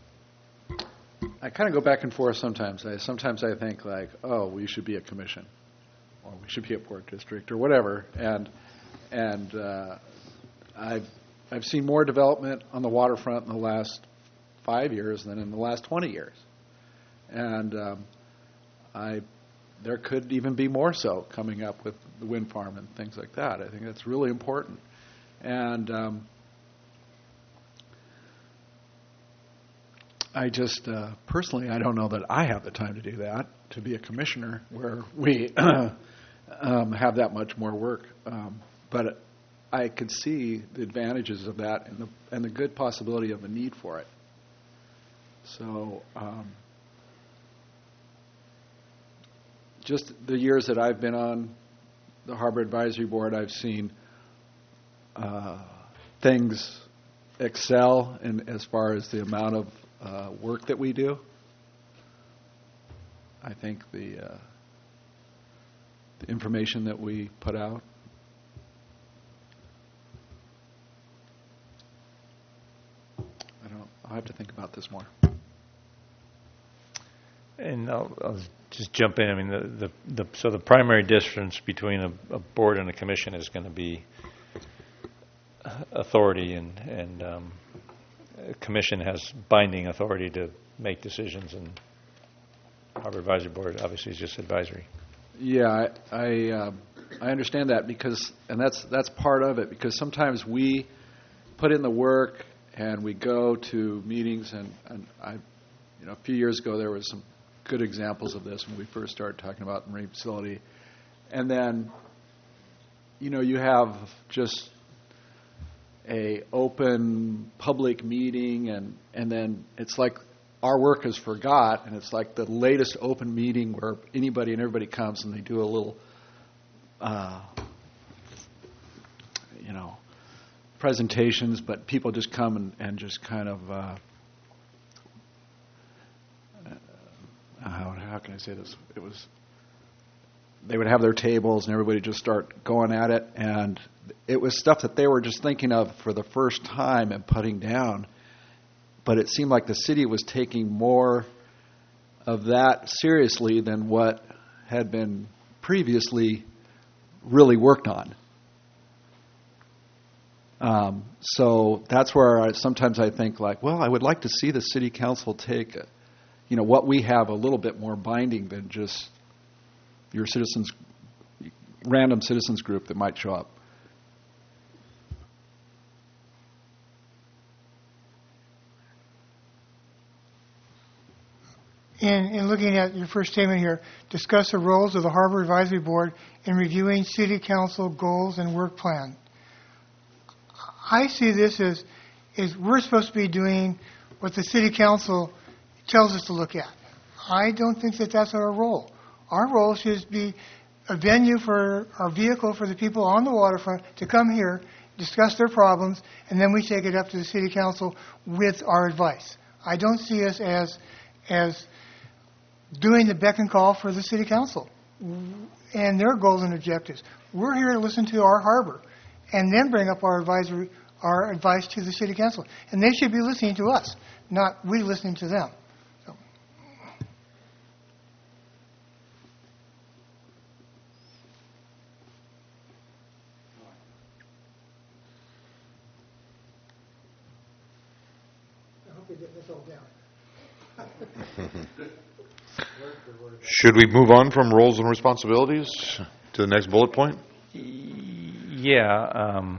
I kind of go back and forth sometimes. I sometimes I think like, oh, we should be a commission, or we should be a port district, or whatever. And and uh, I've I've seen more development on the waterfront in the last five years than in the last twenty years, and um, I there could even be more so coming up with the wind farm and things like that. I think that's really important, and. Um, I just, uh, personally, I don't know that I have the time to do that, to be a commissioner where we um, have that much more work. Um, but I could see the advantages of that and the, and the good possibility of a need for it. So um, just the years that I've been on the Harbor Advisory Board, I've seen uh, things excel in as far as the amount of Uh, work that we do. I think the, uh, the information that we put out. I don't. I'll have to think about this more. And I'll, I'll just jump in. I mean, the, the, the so the primary difference between a, a board and a commission is going to be authority, and and um, commission has binding authority to make decisions, and Harbor Advisory Board obviously is just advisory. Yeah, I I, uh, I understand that, because, and that's that's part of it, because sometimes we put in the work and we go to meetings, and, and I, you know, a few years ago there was some good examples of this when we first started talking about the marine facility, and then, you know, you have just a open public meeting, and, and then it's like our work is forgot, and it's like the latest open meeting where anybody and everybody comes and they do a little, uh, you know, presentations, but people just come and, and just kind of, uh, how, how can I say this? It was, they would have their tables and everybody just start going at it, and it was stuff that they were just thinking of for the first time and putting down. But it seemed like the city was taking more of that seriously than what had been previously really worked on. Um, so that's where I, sometimes I think like, well, I would like to see the city council take, a, you know, what we have a little bit more binding than just your citizens, random citizens group that might show up. In, in looking at your first statement here, discuss the roles of the Harbor Advisory Board in reviewing city council goals and work plan. I see this as is we're supposed to be doing what the city council tells us to look at. I don't think that that's our role. Our role should be a venue for our vehicle for the people on the waterfront to come here, discuss their problems, and then we take it up to the city council with our advice. I don't see us as as doing the beck and call for the city council and their goals and objectives. We're here to listen to our harbor and then bring up our advisory, our advice to the city council. And they should be listening to us, not we listening to them. So. I hope you get this all down. Should we move on from roles and responsibilities to the next bullet point? Yeah. Um,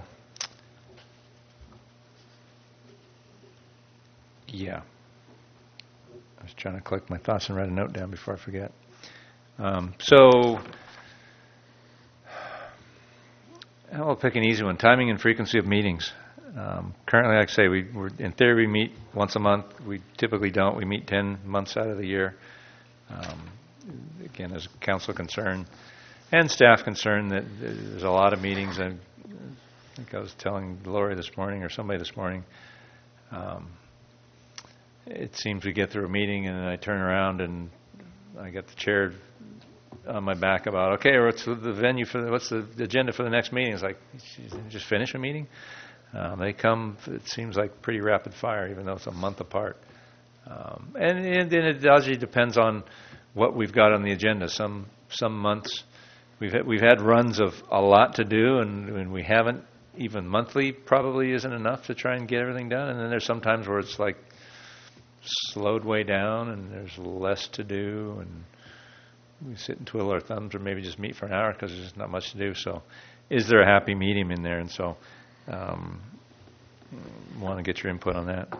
yeah. I was trying to collect my thoughts and write a note down before I forget. Um, so, I'll pick an easy one. Timing and frequency of meetings. Um, Currently, like I say, we, we're, in theory, we meet once a month. We typically don't. We meet ten months out of the year. Um, Again, as a council concern and staff concern, that there's a lot of meetings. And I think I was telling Lori this morning or somebody this morning, um, it seems we get through a meeting and then I turn around and I get the chair on my back about, okay, what's the venue for the, what's the agenda for the next meeting? It's like, just finish a meeting? Um, they come, it seems like pretty rapid fire, even though it's a month apart. Um, and, and, and it actually depends on what we've got on the agenda. Some some months we've had, we've had runs of a lot to do, and, and we haven't. Even monthly probably isn't enough to try and get everything done. And then there's some times where it's like slowed way down, and there's less to do, and we sit and twiddle our thumbs, or maybe just meet for an hour because there's just not much to do. So, is there a happy medium in there? And so, um, want to get your input on that.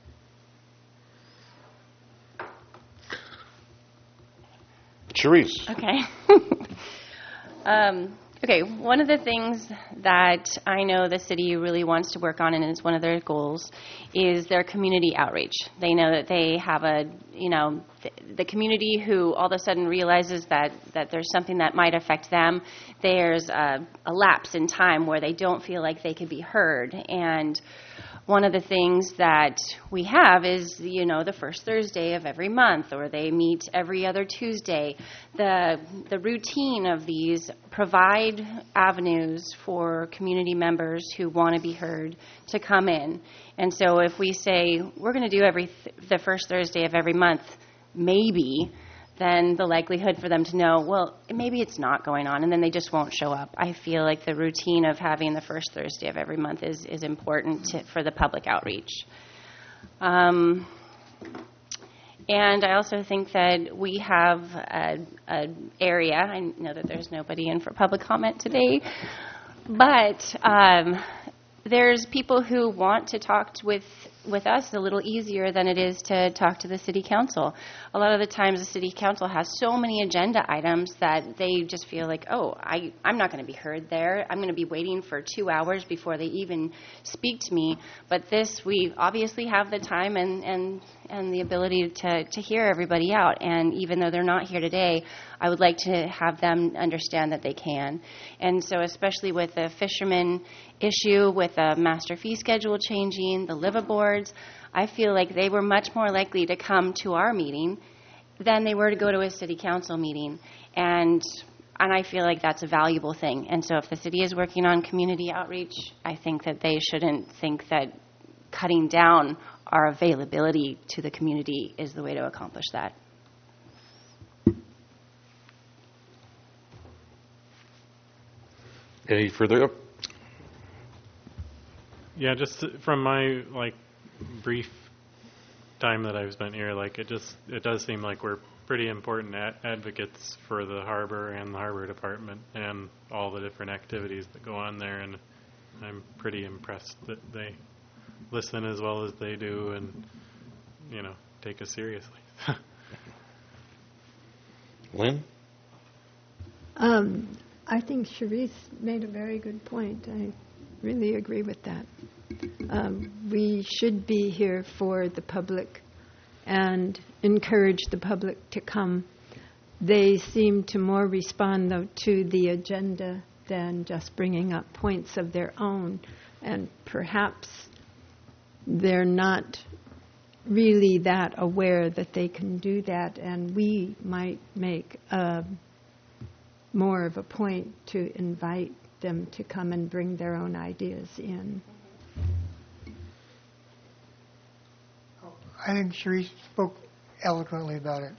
Cherise. Okay. um, okay, one of the things that I know the city really wants to work on, and it's one of their goals, is their community outreach. They know that they have a, you know, th- the community who all of a sudden realizes that, that there's something that might affect them. There's a, a lapse in time where they don't feel like they could be heard. And one of the things that we have is, you know, the first Thursday of every month, or they meet every other Tuesday. The the routine of these provide avenues for community members who want to be heard to come in. And so if we say we're going to do every th- the first Thursday of every month, maybe, then the likelihood for them to know, well, maybe it's not going on, and then they just won't show up. I feel like the routine of having the first Thursday of every month is, is important to, for the public outreach. Um, and I also think that we have an area, I know that there's nobody in for public comment today, but um, there's people who want to talk with with us a little easier than it is to talk to the city council. A lot of the times the city council has so many agenda items that they just feel like, oh, I, I'm not going to be heard there. I'm going to be waiting for two hours before they even speak to me. But this, we obviously have the time and, and, and the ability to, to hear everybody out. And even though they're not here today, I would like to have them understand that they can. And so especially with the fishermen issue, with the master fee schedule changing, the liveaboards, I feel like they were much more likely to come to our meeting than they were to go to a city council meeting. And and I feel like that's a valuable thing. And so if the city is working on community outreach, I think that they shouldn't think that cutting down our availability to the community is the way to accomplish that. Any further? Yeah, just from my like brief time that I've spent here, like it just it does seem like we're pretty important ad- advocates for the harbor and the harbor department and all the different activities that go on there, and I'm pretty impressed that they listen as well as they do, and you know, take us seriously. Lynn? Um, I think Cherise made a very good point. I really agree with that. Um, we should be here for the public and encourage the public to come. They seem to more respond, though, to the agenda than just bringing up points of their own. And perhaps they're not really that aware that they can do that, and we might make a, more of a point to invite them to come and bring their own ideas in. I think Cherise spoke eloquently about it.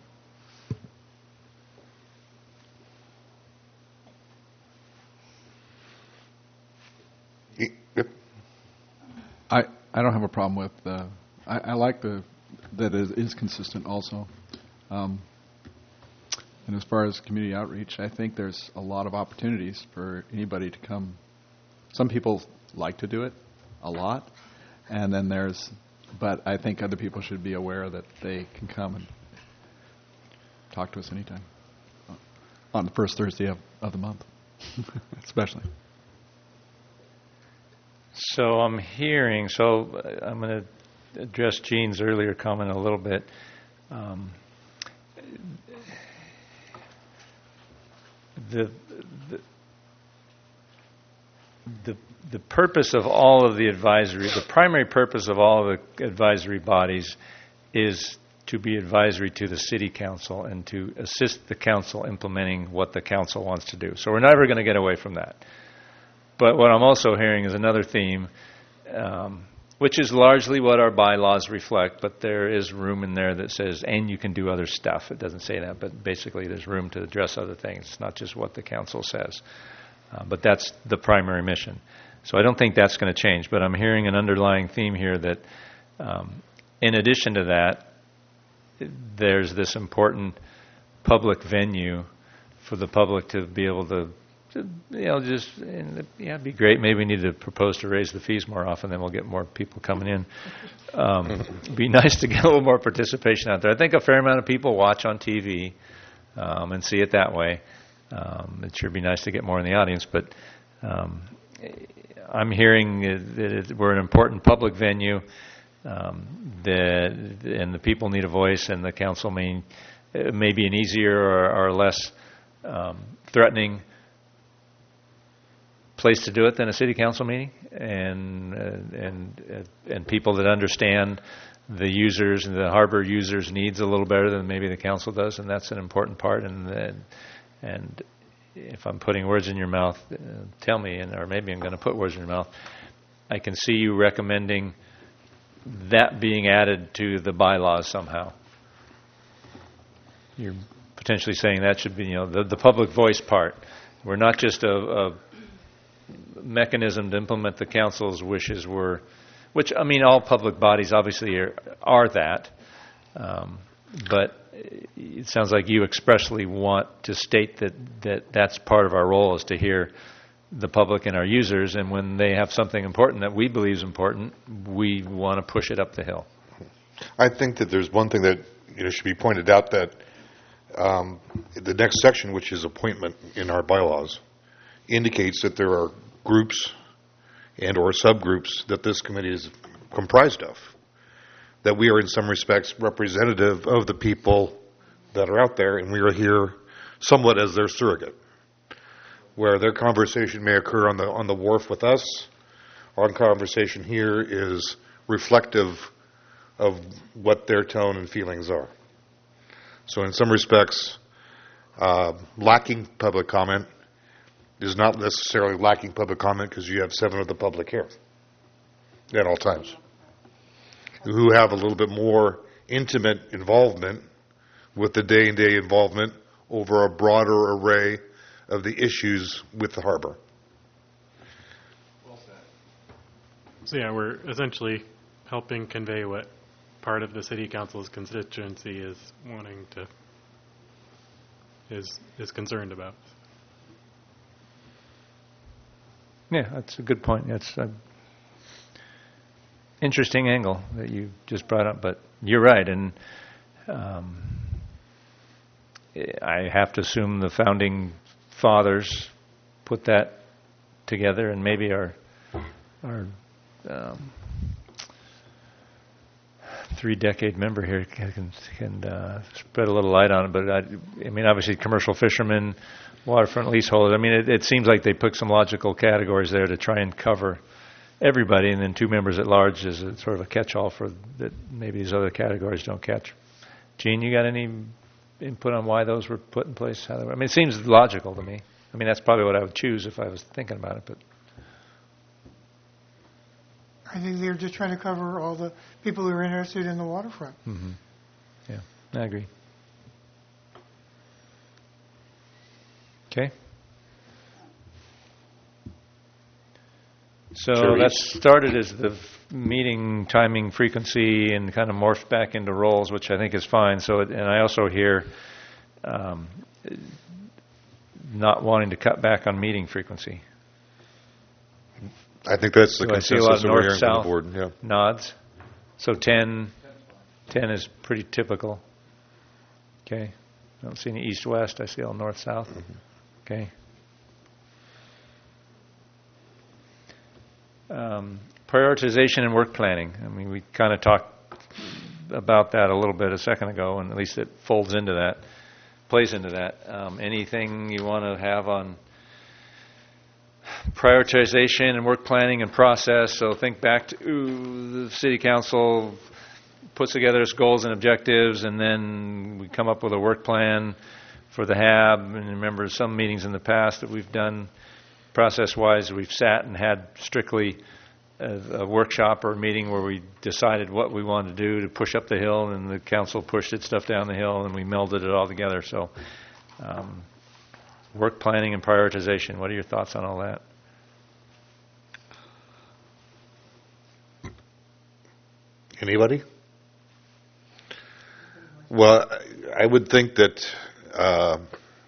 Yep. I, I don't have a problem with, uh, I, I like the that it is consistent also. Um, and as far as community outreach, I think there's a lot of opportunities for anybody to come. Some people like to do it a lot, and then there's, but I think other people should be aware that they can come and talk to us anytime on the first Thursday of, of the month, especially. So I'm hearing, so uh, I'm going to address Gene's earlier comment a little bit. Um, the, the the the purpose of all of the advisory, the primary purpose of all of the advisory bodies is to be advisory to the city council and to assist the council implementing what the council wants to do. So we're never going to get away from that. But what I'm also hearing is another theme, um, which is largely what our bylaws reflect, but there is room in there that says, and you can do other stuff. It doesn't say that, but basically there's room to address other things. It's not just what the council says. Uh, but that's the primary mission. So I don't think that's going to change, but I'm hearing an underlying theme here that um, in addition to that, there's this important public venue for the public to be able to, to you know, just, yeah, it'd be great. Maybe we need to propose to raise the fees more often, then we'll get more people coming in. Um, it'd be nice to get a little more participation out there. I think a fair amount of people watch on T V um, and see it that way. Um, it sure be nice to get more in the audience, but um, I'm hearing that it, we're an important public venue, um, that, and the people need a voice, and the council may, may be an easier or, or less um, threatening place to do it than a city council meeting, and uh, and uh, and people that understand the users and the harbor users' needs a little better than maybe the council does, and that's an important part. And and, and if I'm putting words in your mouth, uh, tell me, and or maybe I'm going to put words in your mouth. I can see you recommending that being added to the bylaws somehow. You're potentially saying that should be, you know, the, the public voice part. We're not just a, a mechanism to implement the council's wishes. We're, which, I mean, all public bodies obviously are, are that. Um, but it sounds like you expressly want to state that, that that's part of our role, is to hear the public and our users, and when they have something important that we believe is important, we want to push it up the hill. I think that there's one thing that, you know, should be pointed out, that um, the next section, which is appointment in our bylaws, indicates that there are groups and or subgroups that this committee is comprised of, that we are in some respects representative of the people that are out there, and we are here somewhat as their surrogate, where their conversation may occur on the on the wharf with us. Our conversation here is reflective of what their tone and feelings are. So in some respects, uh, lacking public comment is not necessarily lacking public comment because you have seven of the public here at all times, who have a little bit more intimate involvement with the day-to-day involvement over a broader array of the issues with the harbor. So yeah, we're essentially helping convey what part of the city council's constituency is wanting to, is is concerned about. Yeah, that's a good point. That's an interesting angle that you just brought up, but you're right, and um, I have to assume the founding fathers put that together, and maybe our our um, three-decade member here can can uh, spread a little light on it. But I, I mean, obviously, commercial fishermen, waterfront leaseholders. I mean, it, it seems like they put some logical categories there to try and cover everybody, and then two members at large is a, sort of a catch-all for that. Maybe these other categories don't catch. Gene, you got any input on why those were put in place? How they were? I mean, it seems logical to me. I mean, that's probably what I would choose if I was thinking about it. But I think they're just trying to cover all the people who are interested in the waterfront. mm-hmm. Yeah, I agree. Okay. So Sure. that started as the f- meeting timing frequency and kind of morphed back into roles, which I think is fine. So, it, and I also hear um, not wanting to cut back on meeting frequency. I think that's the So I see a lot consensus of that we're hearing from the north-south board. Yeah. nods. So ten, ten is pretty typical. Okay. I don't see any east-west. I see all north-south. Mm-hmm. Okay. um, prioritization and work planning. I mean, we kind of talked about that a little bit a second ago, and at least it folds into that, plays into that. Um, anything you want to have on prioritization and work planning and process? So think back to ooh, the city council puts together its goals and objectives, and then we come up with a work plan for the H A B. And remember some meetings in the past that we've done process-wise, we've sat and had strictly a, a workshop or a meeting where we decided what we wanted to do to push up the hill, and the council pushed its stuff down the hill, and we melded it all together. So um, work planning and prioritization, what are your thoughts on all that? Anybody? Well, I would think that uh,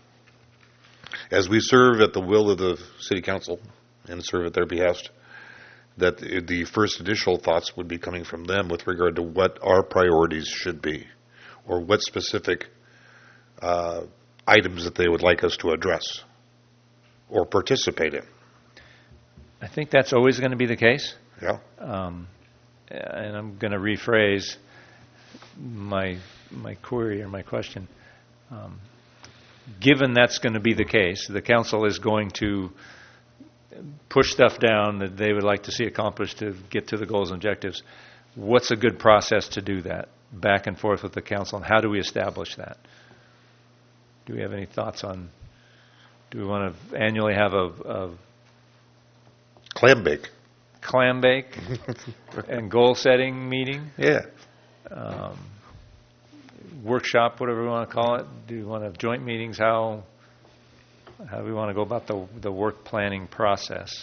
as we serve at the will of the city council and serve at their behest, that the first initial thoughts would be coming from them with regard to what our priorities should be, or what specific uh, items that they would like us to address or participate in. I think that's always going to be the case. Yeah. Um, and I'm going to rephrase my my query or my question. Um, given that's going to be the case, the council is going to push stuff down that they would like to see accomplished to get to the goals and objectives. What's a good process to do that? Back and forth with the council, and how do we establish that? Do we have any thoughts on, do we want to annually have a, a Clam bake. clam bake and goal setting meeting? Yeah. Um, workshop, whatever we want to call it. Do we want to have joint meetings? How how do we want to go about the the work planning process?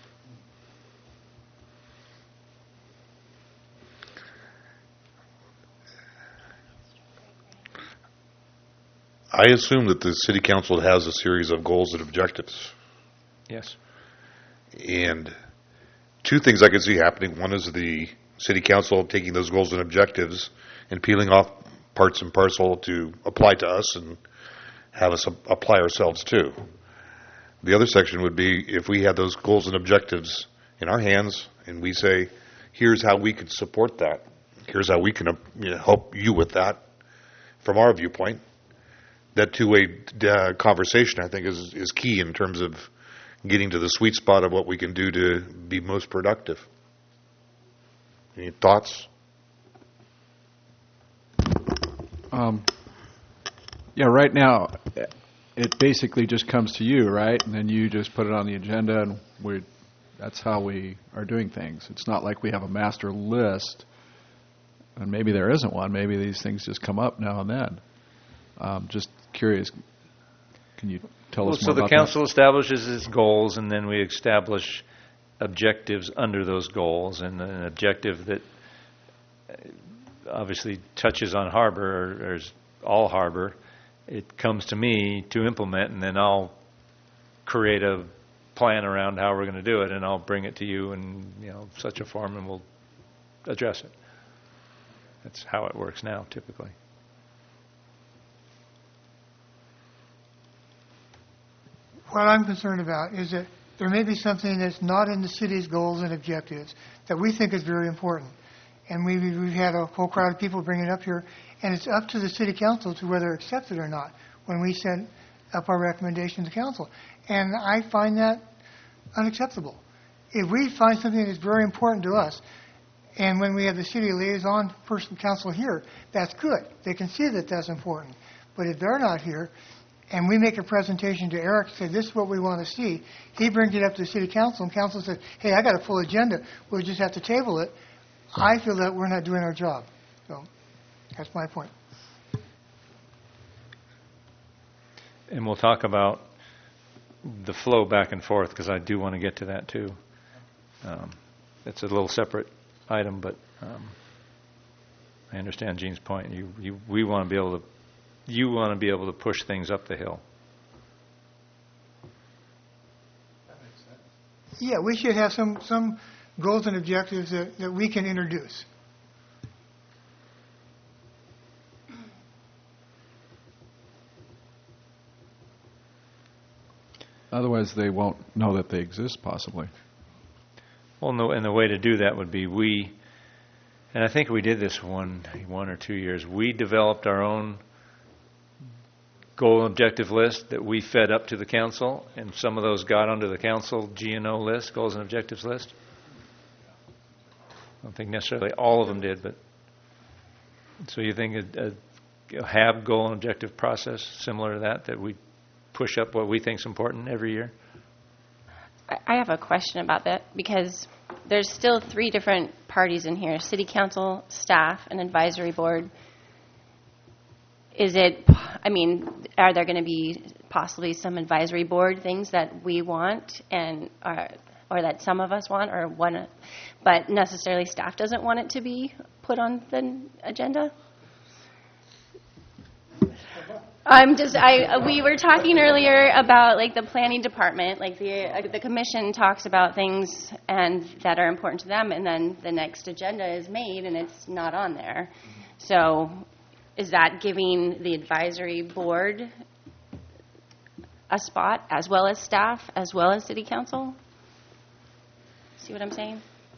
I assume that the city council has a series of goals and objectives. Yes. And two things I could see happening. One is the city council taking those goals and objectives and peeling off parts and parcel to apply to us and have us apply ourselves too. The other section would be if we had those goals and objectives in our hands and we say, here's how we could support that. Here's how we can you know, help you with that from our viewpoint. That two-way uh, conversation, I think, is, is key in terms of getting to the sweet spot of what we can do to be most productive. Any thoughts? Um, yeah, right now, it basically just comes to you, right? And then you just put it on the agenda, and we that's how we are doing things. It's not like we have a master list, and maybe there isn't one. Maybe these things just come up now and then. Um, just curious, can you tell Well, us more so the about council establishes its goals, and then we establish objectives under those goals, and an objective that uh, obviously touches on harbor or, or is all harbor. It comes to me to implement, and then I'll create a plan around how we're going to do it, and I'll bring it to you in you know such a form, and we'll address it. That's how it works now, typically. What I'm concerned about is that there may be something that's not in the city's goals and objectives that we think is very important. And we've, we've had a whole crowd of people bring it up here, and it's up to the city council to whether accept it or not when we send up our recommendation to council. And I find that unacceptable. If we find something that's very important to us, and when we have the city liaison person council here, that's good. They can see that that's important. But if they're not here, and we make a presentation to Eric, say this is what we want to see, he brings it up to the city council, and council says, hey, I got a full agenda, we'll just have to table it. I feel that we're not doing our job. So that's my point. And we'll talk about the flow back and forth, because I do want to get to that too. Um, it's a little separate item, but um, I understand Gene's point. You, you, we want to be able to, you want to be able to push things up the hill. Yeah, we should have some, some goals and objectives that, that we can introduce. Otherwise, they won't know that they exist, possibly. Well, and the, and the way to do that would be we, and I think we did this one, one or two years, we developed our own goal and objective list that we fed up to the council, and some of those got onto the council G and O list, goals and objectives list. I don't think necessarily all of them did, but so you think a, a, a H A B goal and objective process similar to that, that we push up what we think is important every year? I I have a question about that because there's still three different parties in here, city council, staff, and advisory board. Is it, I mean, are there going to be possibly some advisory board things that we want and are, or that some of us want or want, but necessarily staff doesn't want it to be put on the agenda? I'm just, I, we were talking earlier about like the planning department, like the, uh, the commission talks about things and that are important to them, and then the next agenda is made and it's not on there. So is that giving the advisory board a spot as well as staff, as well as city council? See what I'm saying?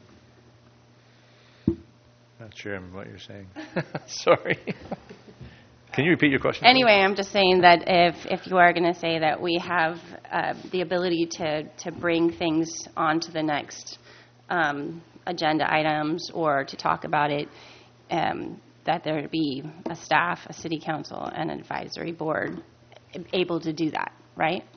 Not sure what you're saying. Sorry. Can you repeat your question? Anyway, I'm just saying that if, if you are going to say that we have uh, the ability to, to bring things on to the next um, agenda items or to talk about it, um, that there be a staff, a city council, and an advisory board able to do that, right?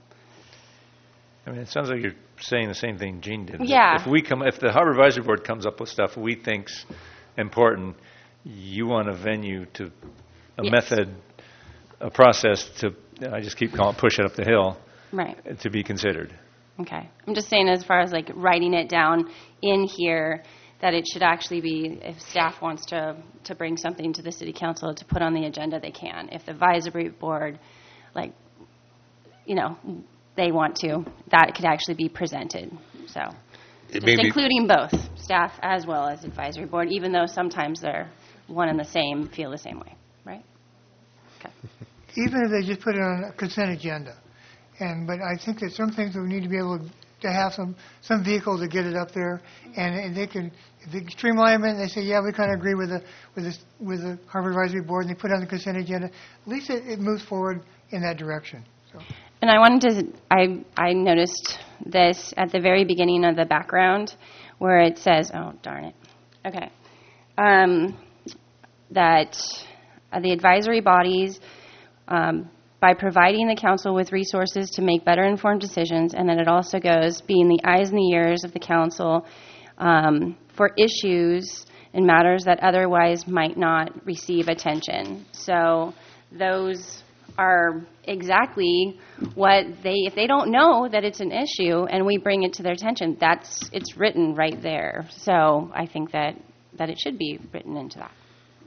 I mean, it sounds like you're saying the same thing Gene did. Yeah. If we come, if the Harbor Advisory Board comes up with stuff we think's important, you want a venue to, a Yes. method, a process to, I just keep calling it push it up the hill, Right. to be considered. Okay. I'm just saying as far as like writing it down in here, that it should actually be, if staff wants to, to bring something to the city council to put on the agenda, they can. If the advisory board, like, you know, they want to, that could actually be presented. So It just may be- including both staff as well as advisory board, even though sometimes they're one and the same, feel the same way, right? Okay. Even if they just put it on a consent agenda. And, but I think that some things we need to be able to have some, some vehicle to get it up there, and, and they can, if they streamline it, and they say, yeah, we kind of agree with the, with the, with the Harbor Advisory Board, and they put it on the consent agenda, at least it, it moves forward in that direction, so. And I wanted to, I, I noticed this at the very beginning of the background where it says, oh, darn it. Okay. Um, that uh, the advisory bodies, um, by providing the council with resources to make better informed decisions, and then it also goes, being the eyes and the ears of the council um, for issues and matters that otherwise might not receive attention. So those are exactly what they, if they don't know that it's an issue and we bring it to their attention, that's, it's written right there. So I think that, that it should be written into that.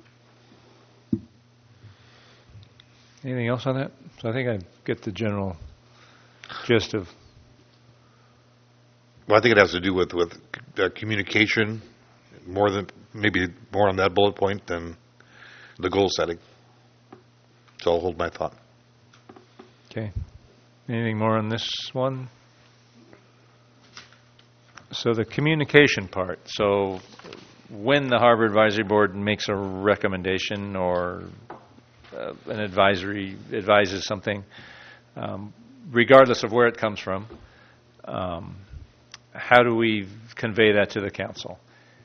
Anything else on that? So I think I get the general gist of. Well, I think it has to do with, with uh, communication, more than, maybe more on that bullet point than the goal setting. So I'll hold my thought. Okay. Anything more on this one? So the communication part. So when the Harbor Advisory Board makes a recommendation or uh, an advisory advises something, um, regardless of where it comes from, um, how do we convey that to the council?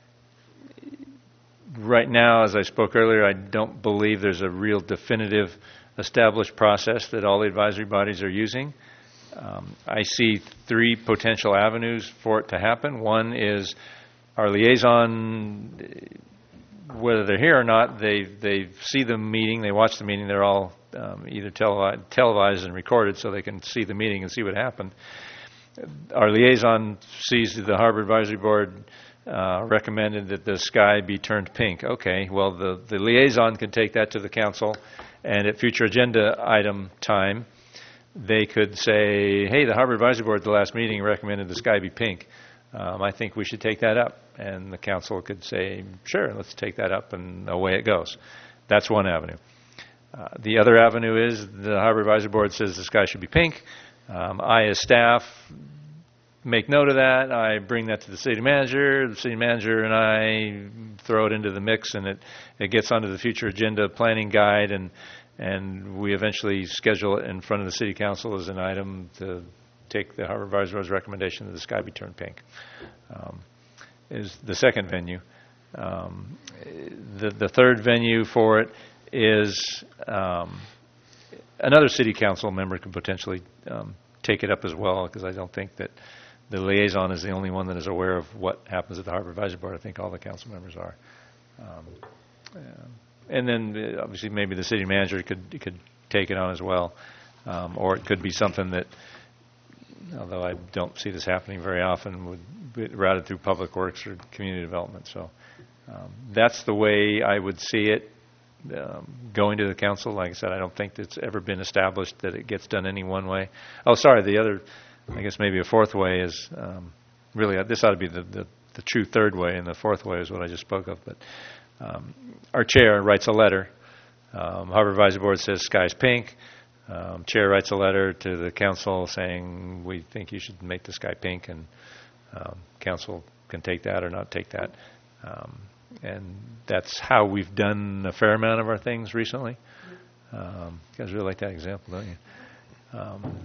Right now, as I spoke earlier, I don't believe there's a real definitive established process that all the advisory bodies are using. Um, I see three potential avenues for it to happen. One is our liaison, whether they're here or not, they they see the meeting, they watch the meeting, they're all um, either televi- televised and recorded so they can see the meeting and see what happened. Our liaison sees the Harbor Advisory Board uh, recommended that the sky be turned pink. Okay, well, the, the liaison can take that to the council, and at future agenda item time, they could say, hey, the Harbor Advisory Board at the last meeting recommended the sky be pink. Um, I think we should take that up. And the council could say, sure, let's take that up, and away it goes. That's one avenue. Uh, the other avenue is the Harbor Advisory Board says the sky should be pink. Um, I, as staff, make note of that. I bring that to the city manager. The city manager and I throw it into the mix, and it, it gets onto the future agenda planning guide, and and we eventually schedule it in front of the city council as an item to take the Harbor Advisory Board's recommendation that the sky be turned pink. Um, is the second venue. Um, the the third venue for it is um, another city council member could potentially um, take it up as well, because I don't think that the liaison is the only one that is aware of what happens at the Harbor Advisory Board. I think all the council members are. Um, uh, and then uh, obviously maybe the city manager could could take it on as well, um, or it could be something that, although I don't see this happening very often, would be routed through Public Works or Community Development. So um, that's the way I would see it um, going to the council. Like I said, I don't think it's ever been established that it gets done any one way. Oh, sorry, the other, I guess maybe a fourth way is, um, really, uh, this ought to be the, the, the true third way, and the fourth way is what I just spoke of. But um, our chair writes a letter. Um, Harbor Advisory Board says sky's pink. Um, chair writes a letter to the council saying we think you should make the sky pink, and um, council can take that or not take that. Um, and that's how we've done a fair amount of our things recently. Um, you guys really like that example, don't you? Um,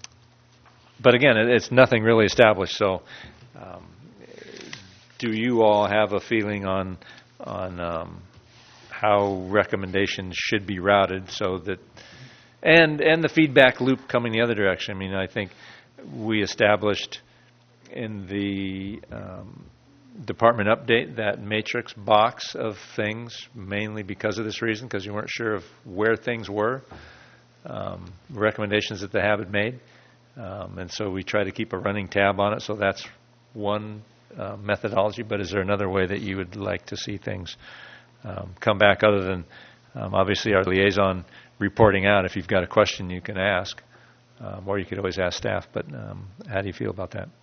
but again, it, it's nothing really established. So, um, do you all have a feeling on on um, how recommendations should be routed so that? And and the feedback loop coming the other direction. I mean, I think we established in the um, department update that matrix box of things, mainly because of this reason, because you weren't sure of where things were, um, recommendations that the H A B had made. Um, and so we try to keep a running tab on it. So that's one uh, methodology. But is there another way that you would like to see things um, come back other than, um, obviously, our liaison reporting out? If you've got a question, you can ask, um, or you could always ask staff. But um, how do you feel about that?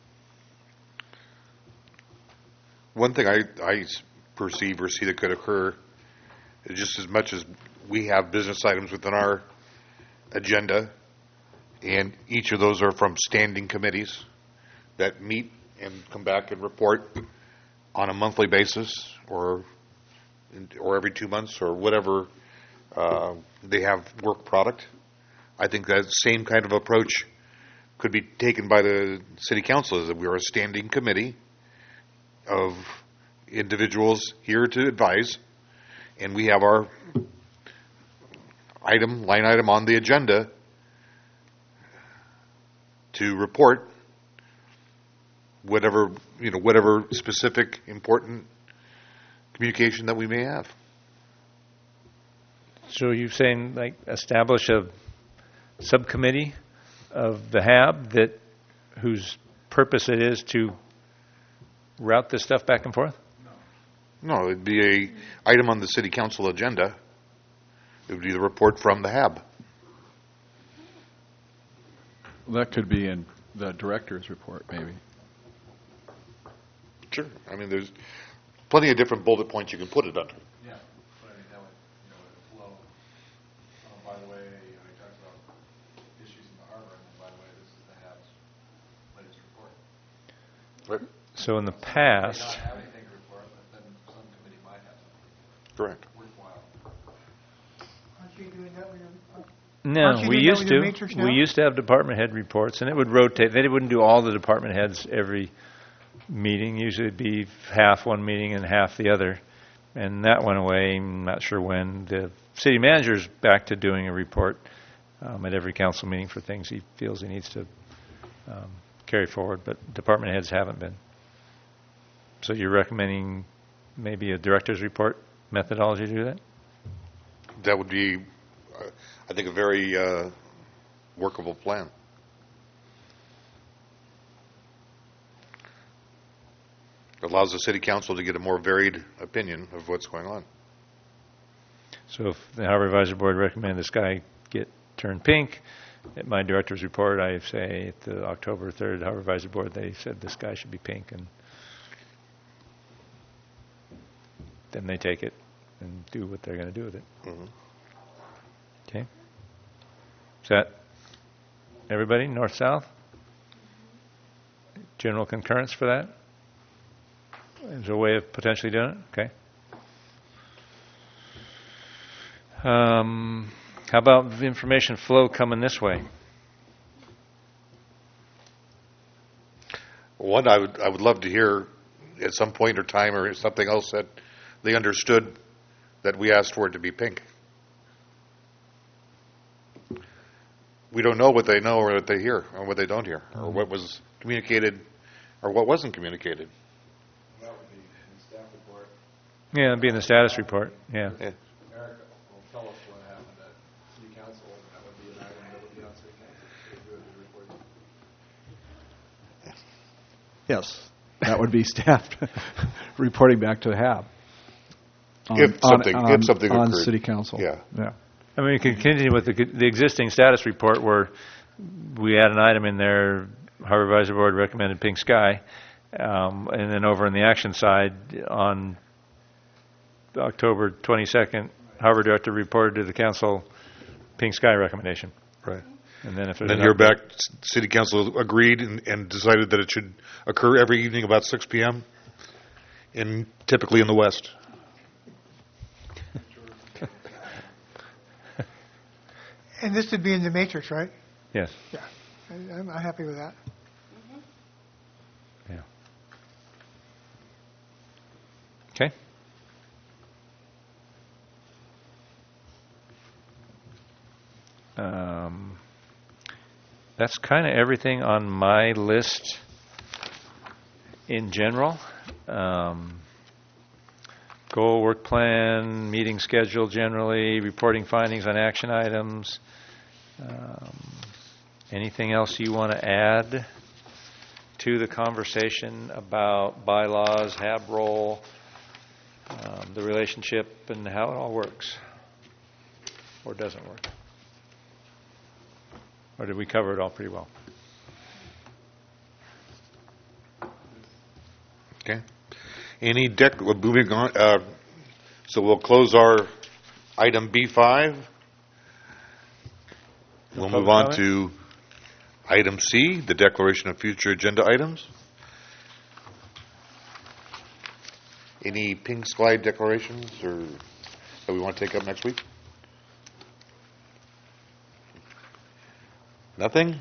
One thing I, I perceive or see that could occur is just as much as we have business items within our agenda, and each of those are from standing committees that meet and come back and report on a monthly basis or or every two months or whatever uh, they have work product. I think that same kind of approach could be taken by the city council, is that we are a standing committee of individuals here to advise, and we have our item, line item on the agenda to report whatever, you know, whatever specific important communication that we may have. So you're saying, like, establish a subcommittee of the H A B that whose purpose it is to route this stuff back and forth? No, it'd be a item on the city council agenda. It would be the report from the H A B. That could be in the director's report, maybe. Sure. I mean, there's plenty of different bullet points you can put it under. Yeah, but I mean, that would, you know, would flow. Oh, by the way, you know, he talks about issues in the harbor, and then, by the way, this is the H A B's latest report. Right. So in the past, They not have anything to report, but then some committee might have something Correct. worthwhile. Aren't you doing that with your, no, Aren't you we doing that used with your to. matrix now? We used to have department head reports, and it would rotate. They wouldn't do all the department heads every meeting. Usually it'd be half one meeting and half the other. And that went away. I'm not sure when. The city manager's back to doing a report um, at every council meeting for things he feels he needs to um, carry forward, but department heads haven't been. So you're recommending maybe a director's report methodology to do that? That would be, uh, I think, a very uh, workable plan. It allows the city council to get a more varied opinion of what's going on. So if the Harbor Advisory Board recommend the sky get turned pink, at my director's report, I say at the October third Harbor Advisory Board, they said the sky should be pink, and then they take it and do what they're going to do with it. Mm-hmm. Okay? Is that everybody, north, south? General concurrence for that? Is there a way of potentially doing it? Okay. Um, how about the information flow coming this way? One, I would, I would love to hear at some point or time or something else that they understood that we asked for it to be pink. We don't know what they know or what they hear or what they don't hear or what was communicated or what wasn't communicated. That would be in the staff report. Yeah, it'd be in the status report. Yeah. Yeah. Erica will tell us what happened at city council, and that would be an item that would be on city council. They do it in the report. Yes, that would be staff reporting back to H A B. On, If something- on, if something on occurred. city council. Yeah. Yeah. I mean, we can continue with the, the existing status report where we add an item in there, Harbor Advisory Board recommended pink sky, um, and then over on the action side, on October twenty-second, Harbor Director reported to the council pink sky recommendation. Right. And then if And there's then here an back, c- City Council agreed and, and decided that it should occur every evening about six p.m. in typically in the west. And this would be in the matrix, right? Yes. Yeah. I- I'm I'm happy with that. Yeah. Okay. Um, that's kind of everything on my list in general. Um, goal, work plan, meeting schedule generally, reporting findings on action items. Um, anything else you want to add to the conversation about bylaws, H A B role, um, the relationship, and how it all works? Or doesn't work? Or did we cover it all pretty well? Okay. Any dec, well, moving on, uh, so we'll close our item B five. We'll move on Public to item C, the declaration of future agenda items. Any pink slide declarations or that we want to take up next week? Nothing?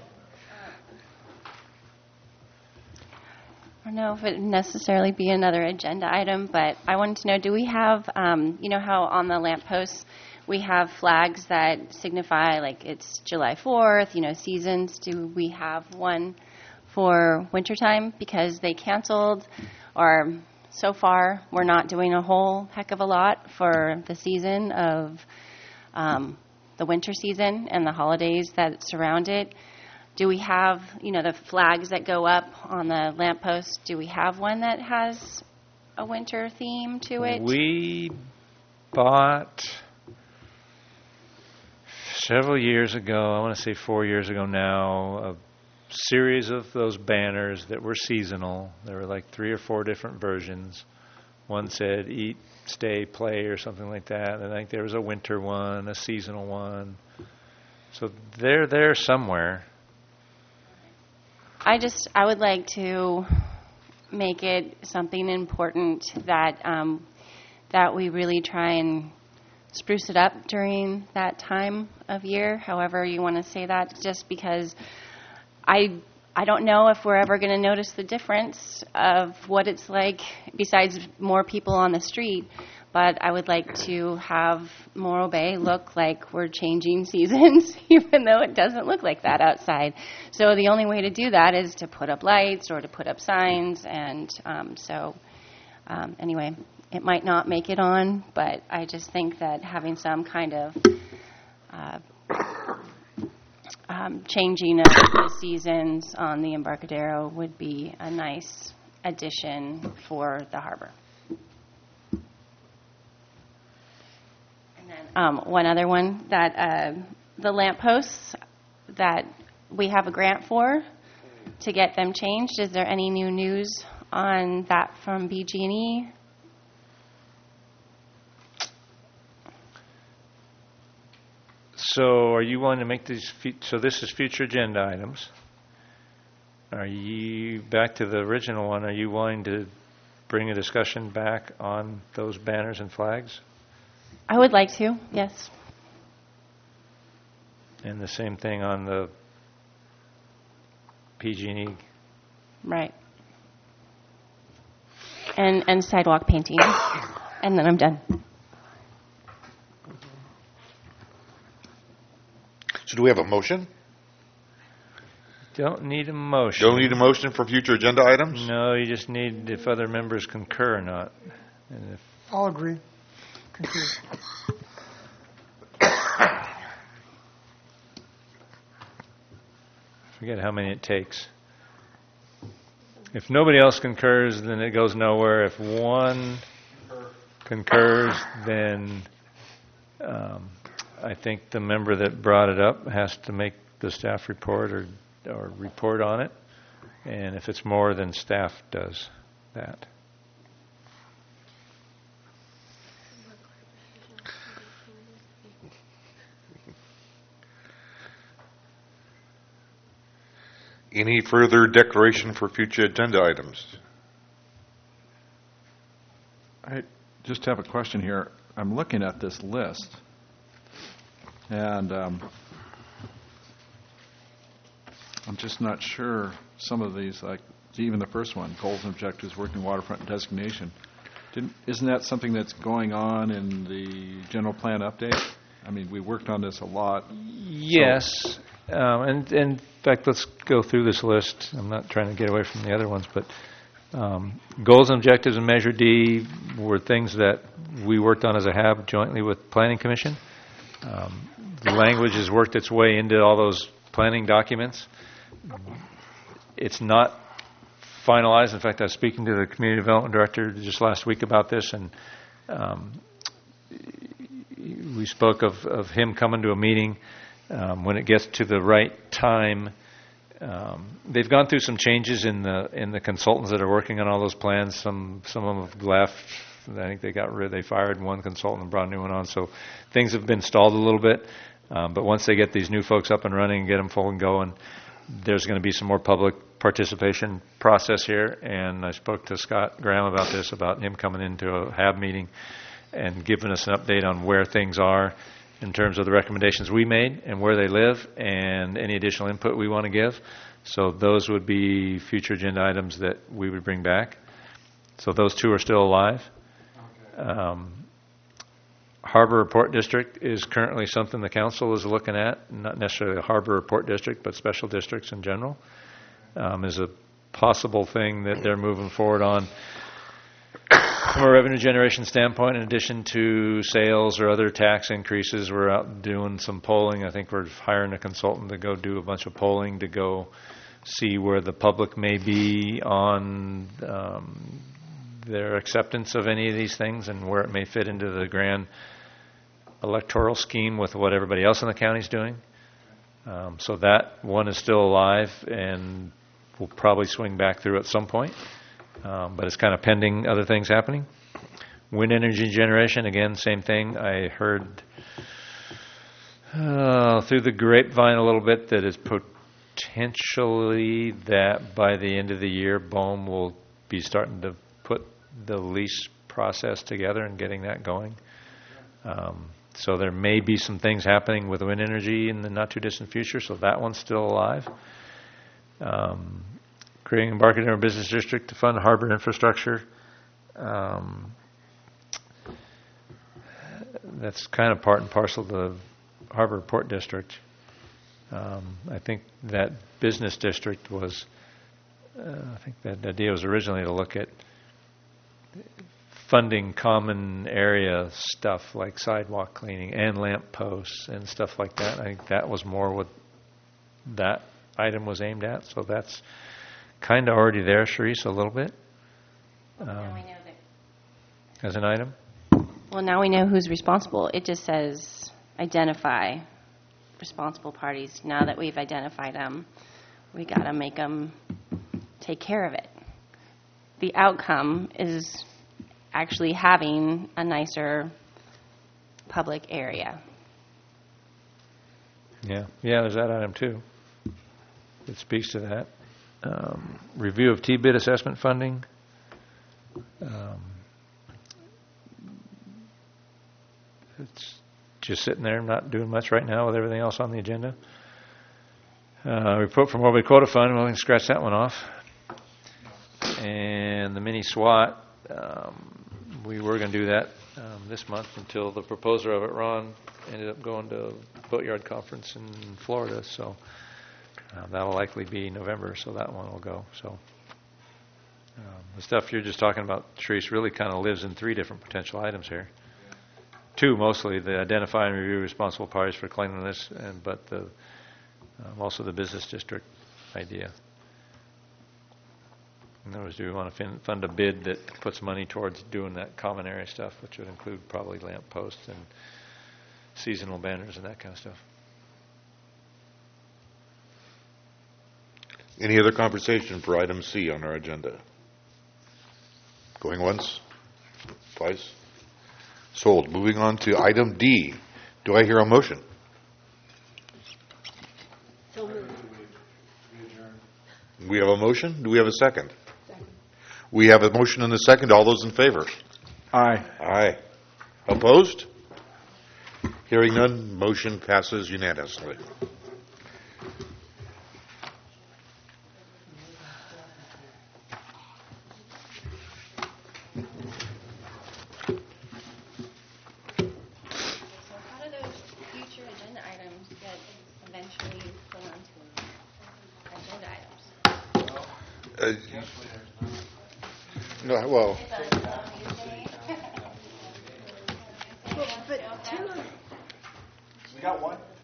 I don't know if it would necessarily be another agenda item, but I wanted to know, do we have, um, you know how on the lampposts we have flags that signify, like, it's July fourth, you know, seasons? Do we have one for wintertime? Because they canceled, or so far, we're not doing a whole heck of a lot for the season of um, the winter season and the holidays that surround it. Do we have, you know, the flags that go up on the lamppost, do we have one that has a winter theme to it? We bought several years ago, I want to say four years ago now, a series of those banners that were seasonal. There were like three or four different versions. One said eat, stay, play, or something like that. And I think there was a winter one, a seasonal one. So they're there somewhere. I just, I would like to make it something important that um, that we really try and spruce it up during that time of year, however you want to say that, just because I I don't know if we're ever going to notice the difference of what it's like besides more people on the street, but I would like to have Morro Bay look like we're changing seasons, even though it doesn't look like that outside. So the only way to do that is to put up lights or to put up signs, and um, so um, anyway, it might not make it on, but I just think that having some kind of uh, um, changing of the seasons on the Embarcadero would be a nice addition for the harbor. And then um, one other one, that uh, the lampposts that we have a grant for to get them changed. Is there any new news on that from B G and E? So are you wanting to make these, fu- so this is future agenda items. are you, back to the original one, are you willing to bring a discussion back on those banners and flags? I would like to, yes. And the same thing on the P G and E. Right. And and sidewalk painting. And then I'm done. So do we have a motion? Don't need a motion. Don't need a motion for future agenda items? No, you just need if other members concur or not. And if I'll agree. Concur. forget how many it takes. If nobody else concurs, then it goes nowhere. If one concurs, then um, I think the member that brought it up has to make the staff report or, or report on it. And if it's more, then staff does that. Any further declaration for future agenda items? I just have a question here. I'm looking at this list, and um, I'm just not sure some of these, like even the first one, goals and objectives, working waterfront designation. Didn't, isn't that something that's going on in the general plan update? I mean, we worked on this a lot. Yes. So Um, and, and in fact, let's go through this list. I'm not trying to get away from the other ones, but um, goals and objectives in Measure D were things that we worked on as a H A B jointly with Planning Commission. Um, the language has worked its way into all those planning documents. It's not finalized. In fact, I was speaking to the Community Development Director just last week about this, and um, we spoke of, of him coming to a meeting. Um, when it gets to the right time, um, they've gone through some changes in the in the consultants that are working on all those plans. Some some of them have left. I think they got rid. They fired one consultant and brought a new one on. So things have been stalled a little bit. Um, but once they get these new folks up and running and get them full and going, there's going to be some more public participation process here. And I spoke to Scott Graham about this, about him coming into a H A B meeting and giving us an update on where things are in terms of the recommendations we made and where they live and any additional input we want to give. So those would be future agenda items that we would bring back. So those two are still alive. Okay. Um, Harbor Report District is currently something the council is looking at, not necessarily the Harbor Report District, but special districts in general, um, is a possible thing that they're moving forward on. From a revenue generation standpoint, in addition to sales or other tax increases, we're out doing some polling. I think we're hiring a consultant to go do a bunch of polling to go see where the public may be on um, their acceptance of any of these things and where it may fit into the grand electoral scheme with what everybody else in the county is doing. Um, so that one is still alive and will probably swing back through at some point. Um, but it's kind of pending other things happening. Wind energy generation, again, same thing. I heard uh, through the grapevine a little bit that it's potentially that by the end of the year, B O E M will be starting to put the lease process together and getting that going. Um, so there may be some things happening with wind energy in the not-too-distant future, so that one's still alive. Um, creating Embarcadero Business District to fund harbor infrastructure. Um, that's kind of part and parcel of the Harbor Port District. Um, I think that business district was, uh, I think that the idea was originally to look at funding common area stuff like sidewalk cleaning and lamp posts and stuff like that. I think that was more what that item was aimed at. So that's kind of already there, Sharice, a little bit. Um, now we know that. As an item? Well, now we know who's responsible. It just says identify responsible parties. Now that we've identified them, we got to make them take care of it. The outcome is actually having a nicer public area. Yeah. Yeah, there's that item too. It speaks to that. Um, Review of T-bid assessment funding. Um, It's just sitting there, not doing much right now with everything else on the agenda. Uh, Report from Morbid Quota Fund, well, we can scratch that one off. And the mini SWAT, um, we were going to do that um, this month until the proposer of it, Ron, ended up going to Boatyard Conference in Florida, so uh, that'll likely be November, so that one will go. So um, the stuff you're just talking about, Therese, really kind of lives in three different potential items here. Two mostly, the identify and review responsible parties for cleanliness, and but the um, also the business district idea. In other words, do we want to fin- fund a bid that puts money towards doing that common area stuff, which would include probably lamp posts and seasonal banners and that kind of stuff. Any other conversation for item C on our agenda? Going once? Twice? Sold. Moving on to item D. Do I hear a motion? So moved. We have a motion. Do we have a second? Second. We have a motion and a second. All those in favor? Aye. Aye. Opposed? Hearing none, motion passes unanimously. How do those future agenda items get eventually put onto agenda items? Uh, No, well, But Tim, We got one.